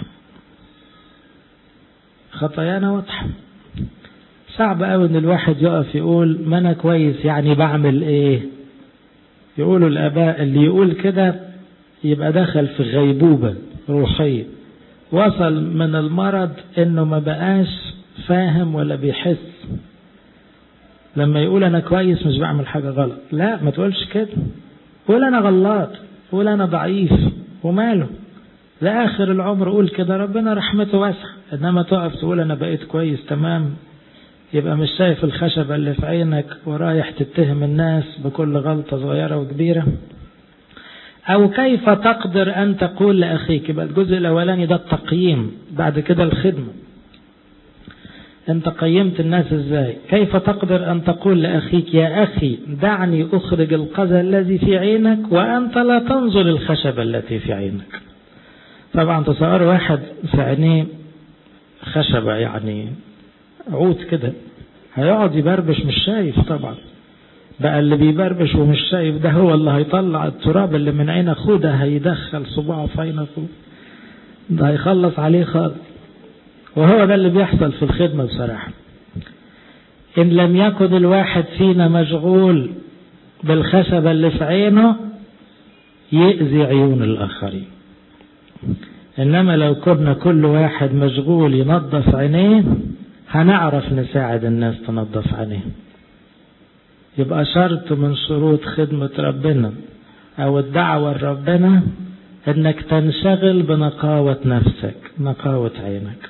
خطايانا واضحة. صعب قوي ان الواحد يقف يقول ما انا كويس، يعني بعمل ايه؟ يقولوا الآباء اللي يقول كده يبقى دخل في غيبوبة روحية، وصل من المرض انه ما بقاش فاهم ولا بيحس. لما يقول انا كويس مش بعمل حاجة غلط، لا ما تقولش كده. قول انا غلط، قول انا ضعيف، وماله؟ لآخر العمر قول كده، ربنا رحمته واسعة. انما تقف تقول انا بقيت كويس تمام، يبقى مش شايف الخشبة اللي في عينك ورايح تتهم الناس بكل غلطة صغيرة وكبيرة. أو كيف تقدر أن تقول لأخيك، يبقى الجزء الأولاني ده التقييم، بعد كده الخدمة. أنت قيمت الناس إزاي؟ كيف تقدر أن تقول لأخيك يا أخي دعني أخرج القذى الذي في عينك وأنت لا تنظر الخشبة التي في عينك. طبعا تصور واحد في عينيه خشبة يعني عود كده، هيقعد يبربش مش شايف. طبعا بقى اللي بيبربش ومش شايف ده هو اللي هيطلع التراب اللي من عين أخوه، ده هيدخل صباعه في عين أخوه، ده هيخلص عليه خالص. وهو ده اللي بيحصل في الخدمة بصراحة. إن لم يكن الواحد فينا مشغول بالخشبة اللي في عينه يأذي عيون الآخرين. إنما لو كنا كل واحد مشغول ينظف عينيه هنعرف نساعد الناس تنظف عينيه. يبقى شرط من شروط خدمة ربنا أو الدعوة لربنا إنك تنشغل بنقاوة نفسك، نقاوة عينك.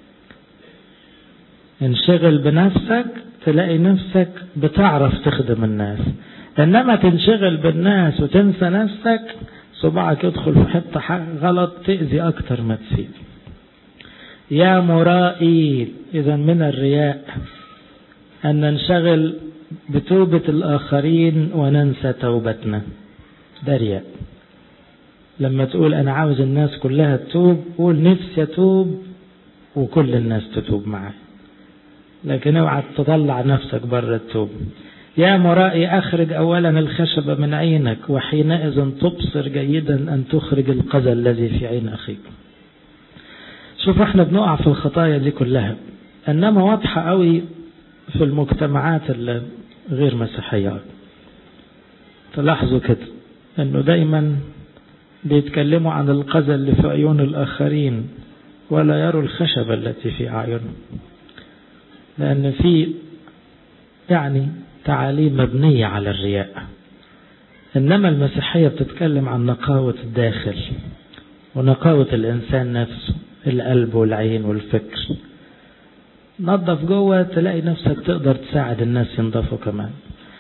انشغل بنفسك تلاقي نفسك بتعرف تخدم الناس. إنما تنشغل بالناس وتنسى نفسك صباعك يدخل في حتة غلط تأذي أكتر ما تفيد. يا مرائي، إذا من الرياء أن ننشغل بتوبة الآخرين وننسى توبتنا، ده رياء. لما تقول أنا عاوز الناس كلها تتوب، قول نفسي أتوب وكل الناس تتوب معي، لكن اوعى تطلع نفسك بره التوب. يا مرائي أخرج أولا الخشبة من عينك وحينئذ تبصر جيدا أن تخرج القذى الذي في عين أخيك. شوف احنا بنقع في الخطايا دي كلها، انما واضحة قوي في المجتمعات الغير مسيحية. تلاحظوا كده انه دايما بيتكلموا عن القذى اللي في عيون الآخرين ولا يروا الخشبة التي في أعينهم، لأن في يعني تعاليم مبنية على الرياء. إنما المسيحية بتتكلم عن نقاوة الداخل ونقاوة الإنسان نفسه، القلب والعين والفكر. نظف جوه تلاقي نفسك تقدر تساعد الناس ينظفوا كمان.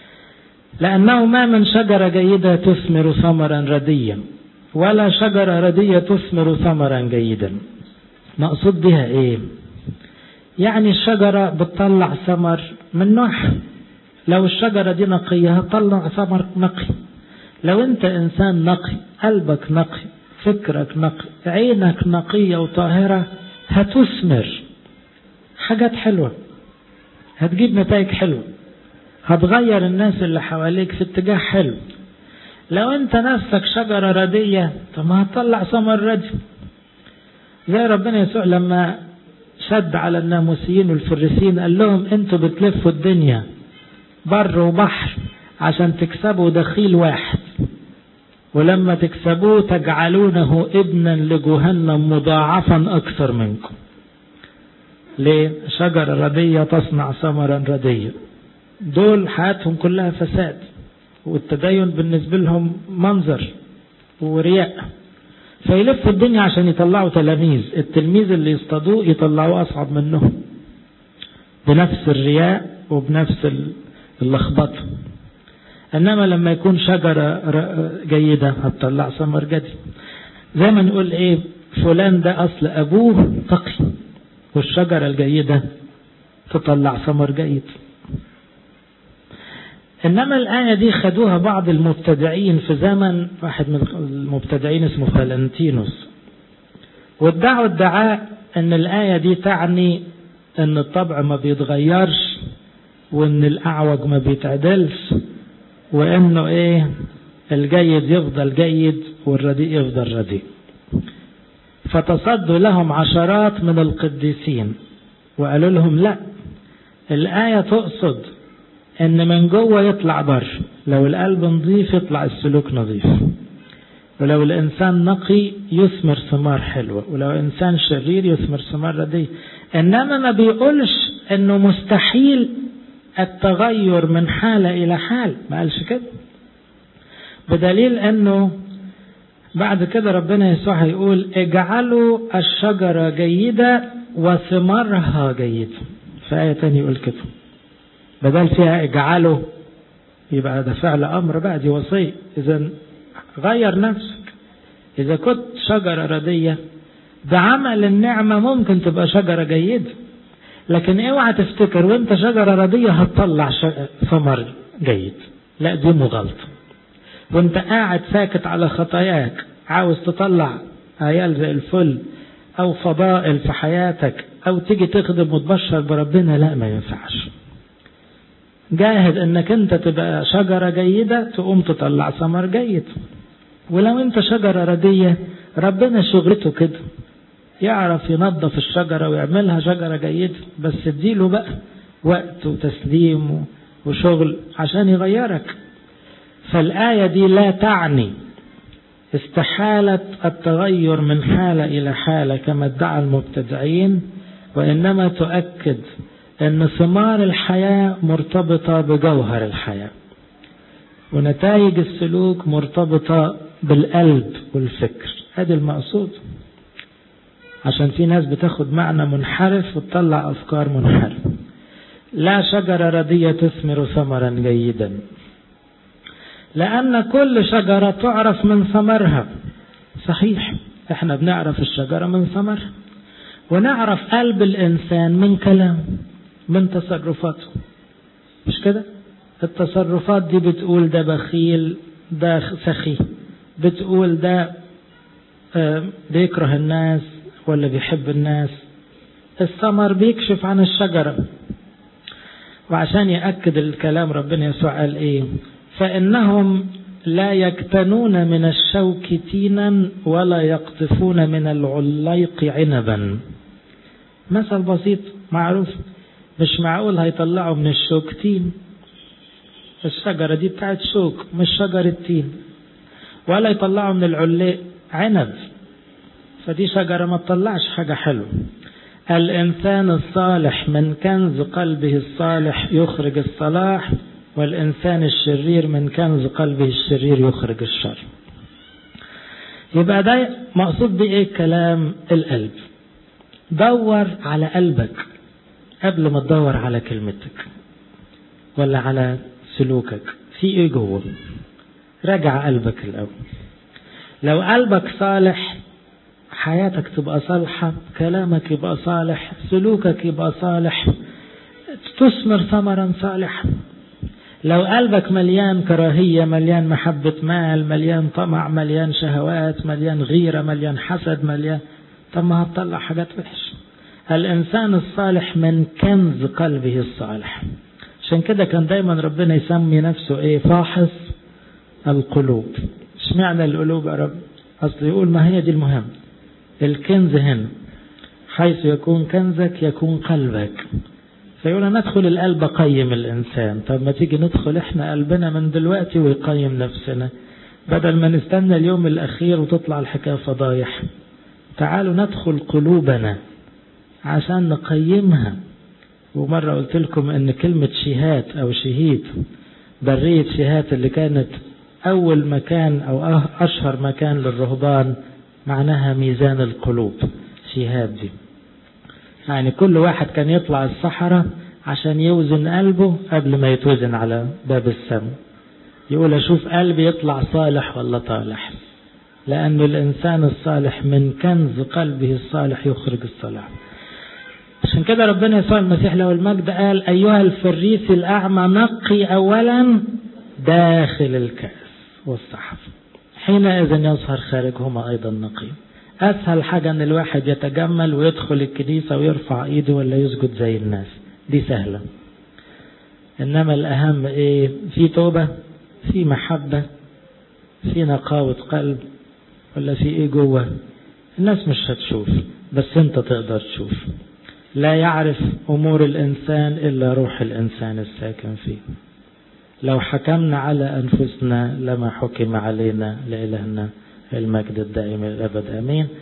لأنه ما من شجرة جيدة تثمر ثمرا رديا ولا شجرة ردية تثمر ثمرا جيدا. مقصود بها ايه؟ يعني الشجرة بتطلع ثمر من نوعها. لو الشجرة دي نقية هتطلع ثمر نقي. لو انت انسان نقي، قلبك نقي، فكرك نقي، عينك نقية وطاهرة، هتثمر حاجات حلوة، هتجيب نتائج حلوة، هتغير الناس اللي حواليك في اتجاه حلو. لو انت نفسك شجرة ردية، طب ما هتطلع ثمر ردي. زي ربنا يسوع لما شد على الناموسيين والفريسيين قال لهم انتوا بتلفوا الدنيا بر وبحر عشان تكسبوا دخيل واحد، ولما تكسبوه تجعلونه ابنا لجهنم مضاعفا اكثر منكم. ليه؟ شجرة ردية تصنع ثمرا رديا. دول حياتهم كلها فساد، والتدين بالنسبة لهم منظر ورياء، فيلفوا الدنيا عشان يطلعوا تلاميذ. التلميذ اللي يصطادوه يطلعوه أصعب منهم بنفس الرياء وبنفس اللخبطة. إنما لما يكون شجرة جيدة هتطلع ثمر جدي. زي ما نقول ايه، فلان ده أصل أبوه تقي، والشجرة الجيدة تطلع ثمر جيد. إنما الآية دي خدوها بعض المبتدعين في زمن، واحد من المبتدعين اسمه فالنتينوس، وادعوا ادعاء أن الآية دي تعني أن الطبع ما بيتغيرش، وأن الأعوج ما بيتعدلش، وأنه إيه، الجيد يفضل جيد والرديء يفضل رديء. فتصدوا لهم عشرات من القديسين وقالوا لهم لا، الآية تقصد ان من جوه يطلع بر. لو القلب نظيف يطلع السلوك نظيف، ولو الانسان نقي يثمر ثمار حلوة، ولو انسان شرير يثمر ثمار رديئة. انما ما بيقولش انه مستحيل التغير من حالة الى حال، ما قالش كده. بدليل انه بعد كده ربنا يسوع يقول اجعلوا الشجرة جيدة وثمارها جيدة. في آية تانية يقول كده، بدل فيها اجعله يبقى ده فعل أمر بقى، دي وصية. إذا غير نفسك. إذا كنت شجرة ردية بعمل النعمة ممكن تبقى شجرة جيدة، لكن اوعى تفتكر وانت شجرة ردية هتطلع ثمر جيد، لا دي مغالطة. وانت قاعد ساكت على خطاياك عاوز تطلع عيال زي الفل او فضائل في حياتك او تيجي تخدم وتبشر بربنا، لا ما ينفعش. جاهد انك انت تبقى شجرة جيدة تقوم تطلع ثمر جيد. ولو انت شجرة ردية ربنا شغلته كده، يعرف ينظف الشجرة ويعملها شجرة جيدة، بس اديله بقى وقت وتسليم وشغل عشان يغيرك. فالآية دي لا تعني استحالة التغير من حالة إلى حالة كما ادعى المبتدعين، وإنما تؤكد أن ثمار الحياة مرتبطة بجوهر الحياة، ونتائج السلوك مرتبطة بالقلب والفكر. هذا المقصود، عشان في ناس بتاخد معنى منحرف وتطلع أفكار منحرفة. لا شجرة ردية تثمر ثمرا جيدا، لأن كل شجرة تعرف من ثمرها. صحيح احنا بنعرف الشجرة من ثمرها، ونعرف قلب الإنسان من كلامه من تصرفاته، مش كده؟ التصرفات دي بتقول ده بخيل، ده سخي، بتقول ده بيكره الناس ولا بيحب الناس. الثمر بيكشف عن الشجرة. وعشان يأكد الكلام ربنا يسوع قال ايه؟ فإنهم لا يكتنون من الشوك تينا ولا يقطفون من العليق عنبا. مثل بسيط معروف، مش معقول هيطلعوا من الشوك تين، الشجرة دي بتاعت شوك مش شجرة تين، ولا يطلعوا من العليق عنب، فدي شجرة ما تطلعش حاجة حلوة. الإنسان الصالح من كنز قلبه الصالح يخرج الصلاح، والإنسان الشرير من كنز قلبه الشرير يخرج الشر. يبقى ده مقصود بإيه؟ كلام القلب. دور على قلبك قبل ما تدور على كلمتك ولا على سلوكك. في إيه جوه؟ راجع قلبك الأول. لو قلبك صالح حياتك تبقى صالحة، كلامك يبقى صالح، سلوكك يبقى صالح، تثمر ثمرا صالحا. لو قلبك مليان كراهية، مليان محبة مال، مليان طمع، مليان شهوات، مليان غيرة، مليان حسد، مليان، طب ما هتطلع حاجات وحشة. الإنسان الصالح من كنز قلبه الصالح. عشان كده كان دايما ربنا يسمي نفسه ايه؟ فاحص القلوب. اشمعنى القلوب يا رب؟ اصل يقول ما هي دي المهم، الكنز هنا، حيث يكون كنزك يكون قلبك. فيقول ندخل القلب قيم الإنسان. طب ما تيجي ندخل احنا قلبنا من دلوقتي ويقيم نفسنا، بدل ما نستنى اليوم الأخير وتطلع الحكاية فضايح. تعالوا ندخل قلوبنا عشان نقيمها. ومرة قلت لكم ان كلمة شهات او شهيد، برية شهات اللي كانت اول مكان او اشهر مكان للرهبان، معناها ميزان القلوب. شهاد دي يعني كل واحد كان يطلع الصحراء عشان يوزن قلبه قبل ما يتوزن على باب السماء، يقول اشوف قلبي يطلع صالح ولا طالح، لأن الإنسان الصالح من كنز قلبه الصالح يخرج الصلاح. عشان كده ربنا يسوع المسيح له المجد قال أيها الفريسي الأعمى نقي أولا داخل الكأس والصحف، حينئذ يظهر خارجهما أيضا نقي. أسهل حاجة أن الواحد يتجمل ويدخل الكنيسة ويرفع إيده ولا يسجد زي الناس، دي سهلة. إنما الأهم إيه؟ في توبة، في محبة، في نقاوة قلب، ولا في إيه جوه؟ الناس مش هتشوف بس أنت تقدر تشوف. لا يعرف أمور الإنسان إلا روح الإنسان الساكن فيه. لو حكمنا على أنفسنا لما حكم علينا، لإلهنا المجد الدائم الأبد آمين.